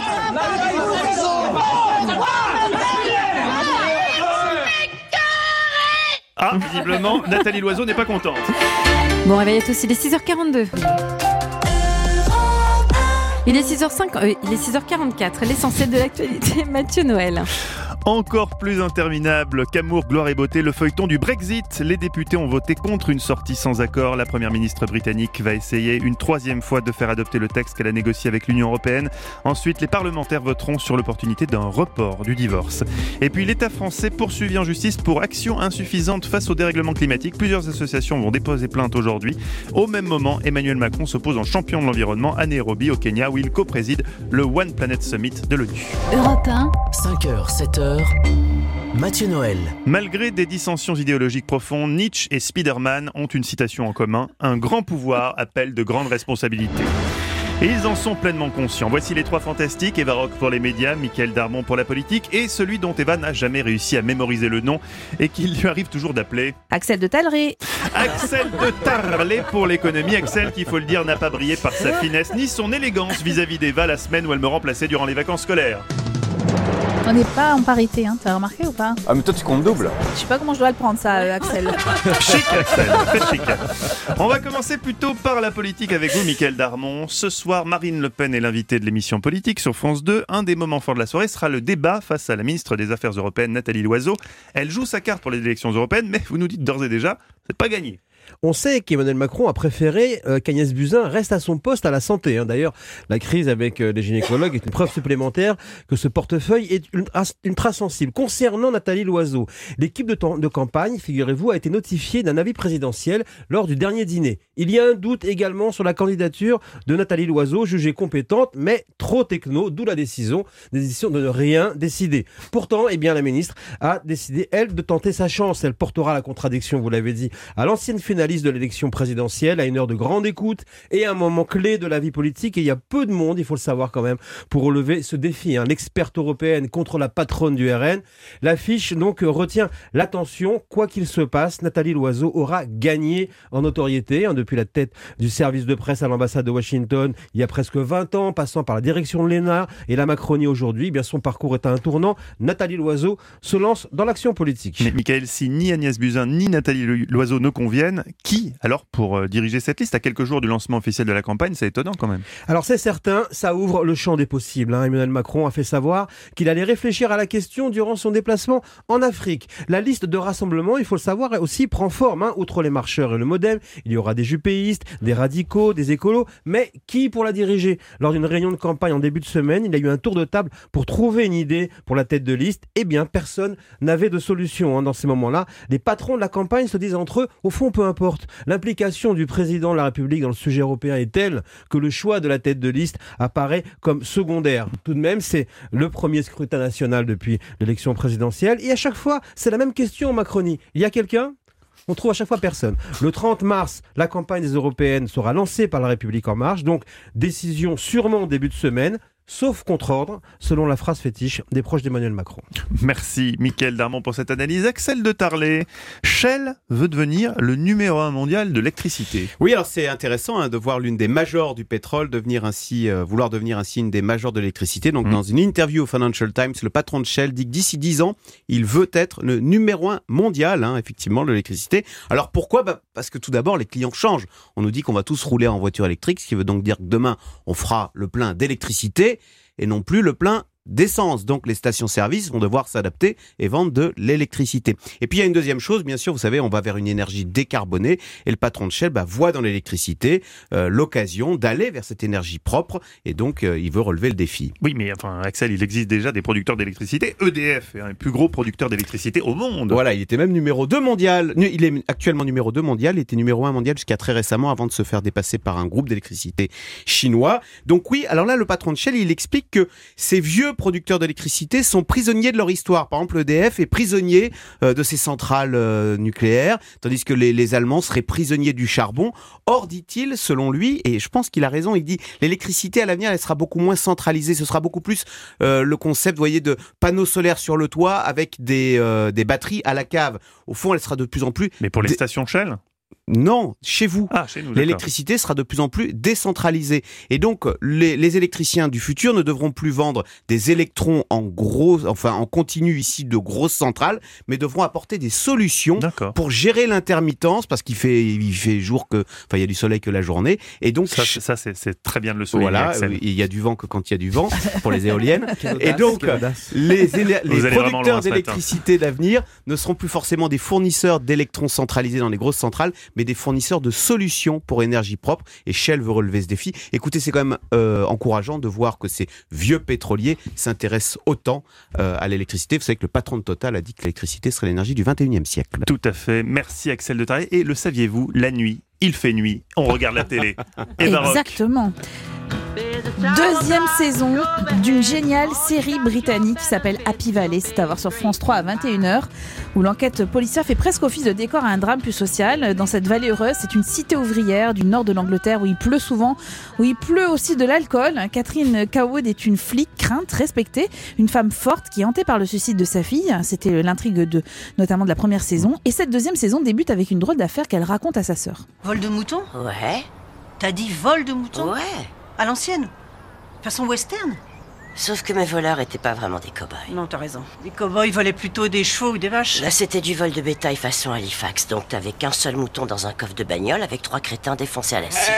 Speaker 3: Ah, visiblement, Nathalie Loiseau n'est pas contente.
Speaker 4: Bon réveil à tous, il est 6h42. Il est 6h44, l'essentiel de l'actualité, Mathieu Noël.
Speaker 3: Encore plus interminable qu'amour, gloire et beauté, le feuilleton du Brexit. Les députés ont voté contre une sortie sans accord. La première ministre britannique va essayer une troisième fois de faire adopter le texte qu'elle a négocié avec l'Union européenne. Ensuite, les parlementaires voteront sur l'opportunité d'un report du divorce. Et puis l'État français poursuivi en justice pour action insuffisante face au dérèglement climatique. Plusieurs associations vont déposer plainte aujourd'hui. Au même moment, Emmanuel Macron s'oppose en champion de l'environnement à Nairobi au Kenya où il co-préside le One Planet Summit de l'ONU.
Speaker 1: Europe 1,
Speaker 2: 5h, 7h. Mathieu Noël.
Speaker 3: Malgré des dissensions idéologiques profondes, Nietzsche et Spiderman ont une citation en commun. Un grand pouvoir appelle de grandes responsabilités. Et ils en sont pleinement conscients. Voici les trois fantastiques, Eva Rock pour les médias, Michael Darmon pour la politique et celui dont Eva n'a jamais réussi à mémoriser le nom et qu'il lui arrive toujours d'appeler
Speaker 5: Axel de Tallery.
Speaker 3: Axel de Tallery pour l'économie. Axel qui, il faut le dire, n'a pas brillé par sa finesse ni son élégance vis-à-vis d'Eva la semaine où elle me remplaçait durant les vacances scolaires.
Speaker 5: On n'est pas en parité, t'as remarqué ou pas?
Speaker 11: Ah mais toi tu comptes double.
Speaker 5: Je sais pas comment je dois le prendre ça, Axel.
Speaker 3: Chic Axel, très chic. On va commencer plutôt par la politique avec vous, Michael Darmon. Ce soir, Marine Le Pen est l'invitée de l'émission politique sur France 2. Un des moments forts de la soirée sera le débat face à la ministre des Affaires européennes, Nathalie Loiseau. Elle joue sa carte pour les élections européennes, mais vous nous dites d'ores et déjà, c'est pas gagné.
Speaker 21: On sait qu'Emmanuel Macron a préféré qu'Agnès Buzyn reste à son poste à la santé. D'ailleurs, la crise avec les gynécologues est une preuve supplémentaire que ce portefeuille est ultra sensible. Concernant Nathalie Loiseau, l'équipe de campagne, figurez-vous, a été notifiée d'un avis présidentiel lors du dernier dîner. Il y a un doute également sur la candidature de Nathalie Loiseau, jugée compétente, mais trop techno, d'où la décision de ne rien décider. Pourtant, la ministre a décidé, elle, de tenter sa chance. Elle portera la contradiction, vous l'avez dit, à l'ancienne finaliste de l'élection présidentielle, à une heure de grande écoute et à un moment clé de la vie politique. Et il y a peu de monde, il faut le savoir quand même, pour relever ce défi. L'experte européenne contre la patronne du RN. L'affiche donc retient l'attention. Quoi qu'il se passe, Nathalie Loiseau aura gagné en notoriété. Depuis la tête du service de presse à l'ambassade de Washington, il y a presque 20 ans, passant par la direction de l'ENA et la Macronie aujourd'hui, son parcours est à un tournant. Nathalie Loiseau se lance dans l'action politique.
Speaker 3: Mais Michael, si ni Agnès Buzyn ni Nathalie Loiseau ne conviennent, Qui, alors, pour diriger cette liste à quelques jours du lancement officiel de la campagne? C'est étonnant quand même.
Speaker 21: Alors c'est certain, ça ouvre le champ des possibles. Emmanuel Macron a fait savoir qu'il allait réfléchir à la question durant son déplacement en Afrique. La liste de rassemblement, il faut le savoir, aussi prend forme. Outre les marcheurs et le MoDem, il y aura des jupéistes, des radicaux, des écolos. Mais qui pour la diriger? Lors d'une réunion de campagne en début de semaine, il y a eu un tour de table pour trouver une idée pour la tête de liste. Eh bien, personne n'avait de solution dans ces moments-là. Les patrons de la campagne se disent entre eux, au fond, peu importe. L'implication du président de la République dans le sujet européen est telle que le choix de la tête de liste apparaît comme secondaire. Tout de même, c'est le premier scrutin national depuis l'élection présidentielle. Et à chaque fois, c'est la même question en Macronie. Il y a quelqu'un ? On trouve à chaque fois personne. Le 30 mars, la campagne des européennes sera lancée par la République En Marche. Donc, décision sûrement au début de semaine. Sauf contre-ordre, selon la phrase fétiche des proches d'Emmanuel Macron.
Speaker 3: Merci Mickaël Darmon pour cette analyse. Axel de Tarlet, Shell veut devenir le numéro 1 mondial de l'électricité.
Speaker 11: Oui, alors c'est intéressant de voir l'une des majors du pétrole vouloir devenir ainsi une des majors de l'électricité. Donc dans une interview au Financial Times, le patron de Shell dit que d'ici 10 ans, il veut être le numéro 1 mondial, effectivement, de l'électricité. Alors pourquoi ? Parce que tout d'abord, les clients changent. On nous dit qu'on va tous rouler en voiture électrique, ce qui veut donc dire que demain, on fera le plein d'électricité et non plus le plein d'essence. Donc les stations-service vont devoir s'adapter et vendre de l'électricité. Et puis il y a une deuxième chose, bien sûr, vous savez, on va vers une énergie décarbonée et le patron de Shell voit dans l'électricité l'occasion d'aller vers cette énergie propre et donc il veut relever le défi.
Speaker 3: Oui, mais Axel, il existe déjà des producteurs d'électricité. EDF est un des plus gros producteur d'électricité au monde.
Speaker 11: Voilà, il était même numéro 2 mondial. Il est actuellement numéro 2 mondial, il était numéro 1 mondial jusqu'à très récemment avant de se faire dépasser par un groupe d'électricité chinois. Donc oui, alors là, le patron de Shell, il explique que ces vieux producteurs d'électricité sont prisonniers de leur histoire. Par exemple, EDF est prisonnier de ses centrales nucléaires, tandis que les Allemands seraient prisonniers du charbon. Or, dit-il, selon lui, et je pense qu'il a raison, il dit l'électricité à l'avenir, elle sera beaucoup moins centralisée. Ce sera beaucoup plus le concept, vous voyez, de panneaux solaires sur le toit avec des batteries à la cave. Au fond, elle sera de plus en plus...
Speaker 3: Mais pour les stations Shell ?
Speaker 11: Non, chez vous.
Speaker 3: Chez nous,
Speaker 11: l'électricité sera de plus en plus décentralisée. Et donc, les électriciens du futur ne devront plus vendre des électrons en continu ici de grosses centrales, mais devront apporter des solutions pour gérer l'intermittence, parce qu'il fait jour il y a du soleil que la journée. Et donc,
Speaker 3: ça c'est très bien de le souligner.
Speaker 11: Voilà, il y a du vent que quand il y a du vent, pour les éoliennes. Et donc, les producteurs d'électricité d'avenir ne seront plus forcément des fournisseurs d'électrons centralisés dans les grosses centrales, mais des fournisseurs de solutions pour énergie propre. Et Shell veut relever ce défi. Écoutez, c'est quand même encourageant de voir que ces vieux pétroliers s'intéressent autant à l'électricité. Vous savez que le patron de Total a dit que l'électricité serait l'énergie du 21e siècle.
Speaker 3: Tout à fait. Merci Axel de Tarlet. Et le saviez-vous, la nuit, il fait nuit, on regarde la télé. Et
Speaker 5: exactement. Deuxième saison d'une géniale série britannique qui s'appelle Happy Valley. C'est à voir sur France 3 à 21h, où l'enquête policière fait presque office de décor à un drame plus social. Dans cette vallée heureuse, c'est une cité ouvrière du nord de l'Angleterre où il pleut souvent, où il pleut aussi de l'alcool. Catherine Cawood est une flic crainte, respectée, une femme forte qui est hantée par le suicide de sa fille. C'était l'intrigue notamment de la première saison. Et cette deuxième saison débute avec une drôle d'affaire qu'elle raconte à sa sœur.
Speaker 12: Vol de mouton ?
Speaker 13: Ouais.
Speaker 12: T'as dit vol de mouton ?
Speaker 13: Ouais.
Speaker 12: À l'ancienne ? Façon western ?
Speaker 13: Sauf que mes voleurs étaient pas vraiment des cow-boys.
Speaker 12: Non, t'as raison. Les cow-boys volaient plutôt des chevaux ou des vaches.
Speaker 13: Là, c'était du vol de bétail façon Halifax. Donc t'avais qu'un seul mouton dans un coffre de bagnole avec 3 crétins défoncés à la scie.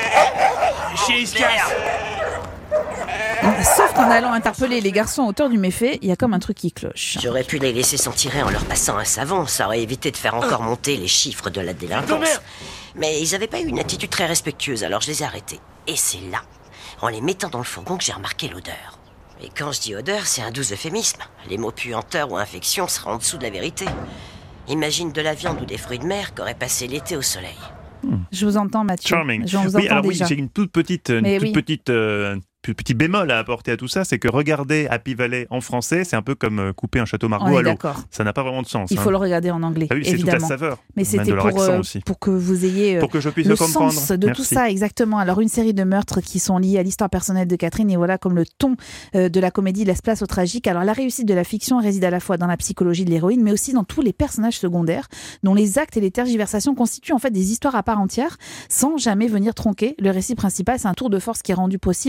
Speaker 5: Sauf qu'en allant interpeller les garçons auteurs du méfait, il y a comme un truc qui cloche.
Speaker 13: J'aurais pu les laisser s'en tirer en leur passant un savon. Ça aurait évité de faire encore monter les chiffres de la délinquance. Mais ils avaient pas eu une attitude très respectueuse, alors je les ai arrêtés. Et c'est là, en les mettant dans le fourgon, que j'ai remarqué l'odeur. Et quand je dis odeur, c'est un doux euphémisme. Les mots puanteur ou infection seraient en dessous de la vérité. Imagine de la viande ou des fruits de mer qui auraient passé l'été au soleil.
Speaker 5: Je vous entends, Mathieu.
Speaker 3: Charming.
Speaker 5: Je vous entends déjà.
Speaker 3: J'ai une toute petite petit bémol à apporter à tout ça, c'est que regarder Happy Valley en français, c'est un peu comme couper un château Margaux à l'eau. Ça n'a pas vraiment de sens.
Speaker 5: Il faut le regarder en anglais,
Speaker 3: oui, c'est
Speaker 5: évidemment.
Speaker 3: toute la saveur.
Speaker 5: Mais c'était pour que vous ayez
Speaker 3: pour que je puisse
Speaker 5: le
Speaker 3: comprendre.
Speaker 5: Sens de tout ça, exactement. Alors, une série de meurtres qui sont liés à l'histoire personnelle de Catherine, et voilà, comme le ton de la comédie laisse place au tragique. Alors, la réussite de la fiction réside à la fois dans la psychologie de l'héroïne, mais aussi dans tous les personnages secondaires, dont les actes et les tergiversations constituent en fait des histoires à part entière, sans jamais venir tronquer le récit principal. C'est un tour de force qui est rendu possible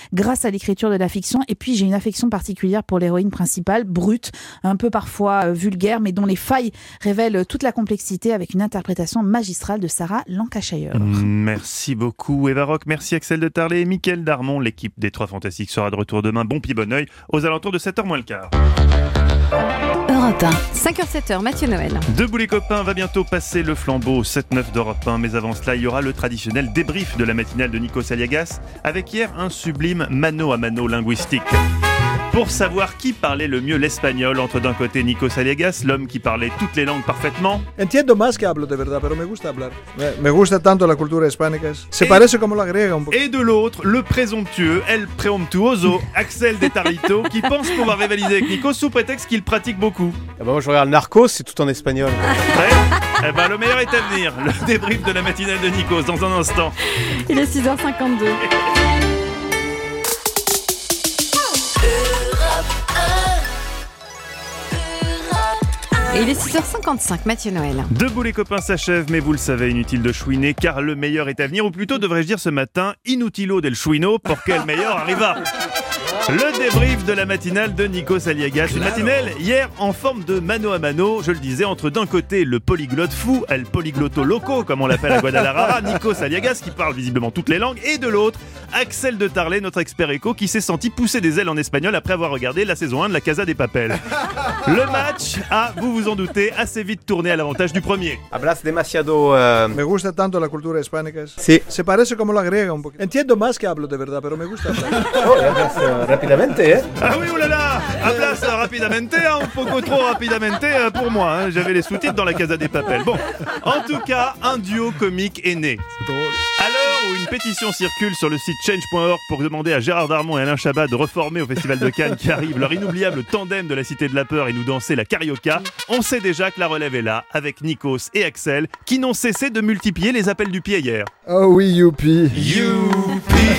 Speaker 5: grâce à l'écriture de la fiction. Et puis j'ai une affection particulière pour l'héroïne principale, brute, un peu parfois vulgaire, mais dont les failles révèlent toute la complexité avec une interprétation magistrale de Sarah Lancashire.
Speaker 3: Merci beaucoup Eva Rock, merci Axel de Tarlet et Mickaël Darmon. L'équipe des 3 Fantastiques sera de retour demain, bon pied bon oeil, aux alentours de 7h moins le quart.
Speaker 1: Europe 1.
Speaker 4: 5h-7h, Mathieu Noël.
Speaker 3: Debout les copains va bientôt passer le flambeau 7-9 d'Europe 1, mais avant cela il y aura le traditionnel débrief de la matinale de Nikos Aliagas, avec hier un sublime mano à mano linguistique. Pour savoir qui parlait le mieux l'espagnol, entre d'un côté Nikos Aliagas, l'homme qui parlait toutes les langues parfaitement.
Speaker 14: Entiendo más que hablo de verdad, pero me gusta hablar. Me gusta tanto la cultura hispánica. Se parece como la griega un poco.
Speaker 3: Et de l'autre, le présomptueux, el presumptuoso, Axel de Tarlito, qui pense pouvoir rivaliser avec Nikos sous prétexte qu'il pratique beaucoup.
Speaker 11: Moi je regarde Narcos, c'est tout en espagnol.
Speaker 3: Ouais. Le meilleur est à venir. Le débrief de la matinale de Nikos dans un instant.
Speaker 4: Il est 6h52. Et il est 6h55, Mathieu Noël.
Speaker 3: Debout les copains s'achève, mais vous le savez, inutile de chouiner, car le meilleur est à venir, ou plutôt devrais-je dire ce matin, inutilo del chouino, porque el meilleur arriva. Le débrief de la matinale de Nikos Aliagas. Une matinale hier en forme de mano à mano, je le disais, entre d'un côté le polyglotte fou, el polyglotto loco, comme on l'appelle à Guadalajara, Nikos Aliagas qui parle visiblement toutes les langues, et de l'autre, Axel de Tarlet, notre expert éco, qui s'est senti pousser des ailes en espagnol après avoir regardé la saison 1 de la Casa de Papel. Le match a, vous vous en doutez, assez vite tourné à l'avantage du premier.
Speaker 11: Hablas demasiado...
Speaker 14: Me gusta tanto la cultura hispánica.
Speaker 11: Sí.
Speaker 14: Se parece como la griega un poco. Entiendo más que hablo de verdad, pero me gusta hablar.
Speaker 11: Rapidamente, eh?
Speaker 3: Ah oui, oulala! Hablas rapidamente, un poco trop rapidamente pour moi. J'avais les sous-titres dans la Casa de Papel. Bon, en tout cas, un duo comique est né. À l'heure où une pétition circule sur le site change.org pour demander à Gérard Darmon et Alain Chabat de reformer au Festival de Cannes qui arrive leur inoubliable tandem de la Cité de la Peur et nous danser la carioca, on sait déjà que la relève est là, avec Nikos et Axel, qui n'ont cessé de multiplier les appels du pied hier.
Speaker 14: Oh oui, youpi.
Speaker 3: Youpi.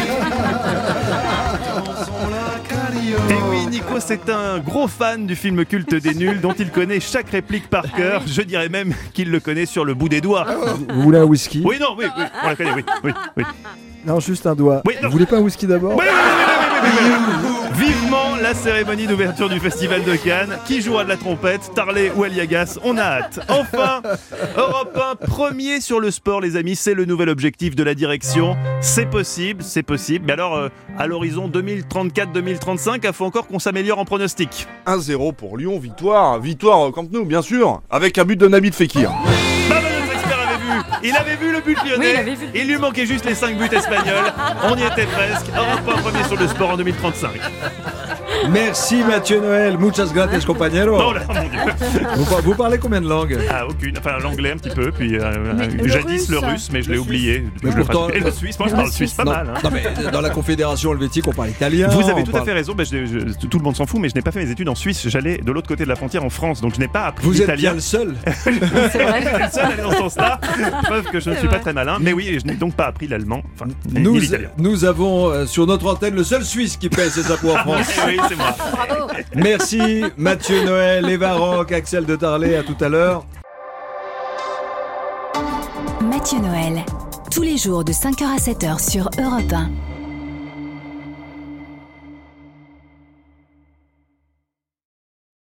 Speaker 3: Et oui, Nikos est un gros fan du film culte des nuls dont il connaît chaque réplique par cœur. Je dirais même qu'il le connaît sur le bout des doigts.
Speaker 14: Vous voulez un whisky?
Speaker 3: Oui, non, oui, on la connaît, oui.
Speaker 14: Non, juste un doigt.
Speaker 3: Oui,
Speaker 14: vous voulez pas un whisky d'abord?
Speaker 3: Oui. Vivement la cérémonie d'ouverture du Festival de Cannes. Qui jouera de la trompette, Tarlet ou Aliagas? On a hâte. Enfin, Europe 1 premier sur le sport, les amis. C'est le nouvel objectif de la direction. C'est possible. Mais alors, à l'horizon 2034-2035, il faut encore qu'on s'améliore en pronostic.
Speaker 16: 1-0 pour Lyon, victoire au Camp Nou, bien sûr, avec un but de Nabil Fekir.
Speaker 3: Notre expert avait vu. Il avait vu le but lyonnais.
Speaker 4: Oui,
Speaker 3: il lui manquait juste les 5 buts espagnols. On y était presque. Europe 1 premier sur le sport en 2035.
Speaker 14: Merci Mathieu Noël, muchas gracias compañero.
Speaker 3: Oh là, mon Dieu.
Speaker 14: Vous parlez combien de langues?
Speaker 3: Aucune, enfin l'anglais un petit peu, puis jadis le russe, mais je l'ai oublié.
Speaker 14: Mais pourtant,
Speaker 3: et le suisse, moi je parle suisse pas mal.
Speaker 14: Non mais dans la Confédération helvétique on parle italien.
Speaker 3: Vous avez tout à fait raison, tout le monde s'en fout, mais je n'ai pas fait mes études en Suisse, j'allais de l'autre côté de la frontière en France, donc je n'ai pas appris l'italien.
Speaker 14: Vous êtes bien le seul.
Speaker 3: C'est vrai, je suis le seul à aller dans ce sens-là, preuve que je ne suis pas très malin, mais oui, je n'ai donc pas appris l'allemand, ni l'italien.
Speaker 14: Nous avons sur notre antenne le seul Suisse qui paye ses impôts en France.
Speaker 3: Oui, c'est moi.
Speaker 4: Bravo.
Speaker 14: Merci Mathieu Noël, Eva Rock, Axel de Tarlet, à tout à l'heure.
Speaker 1: Mathieu Noël, tous les jours de 5h à 7h sur Europe 1.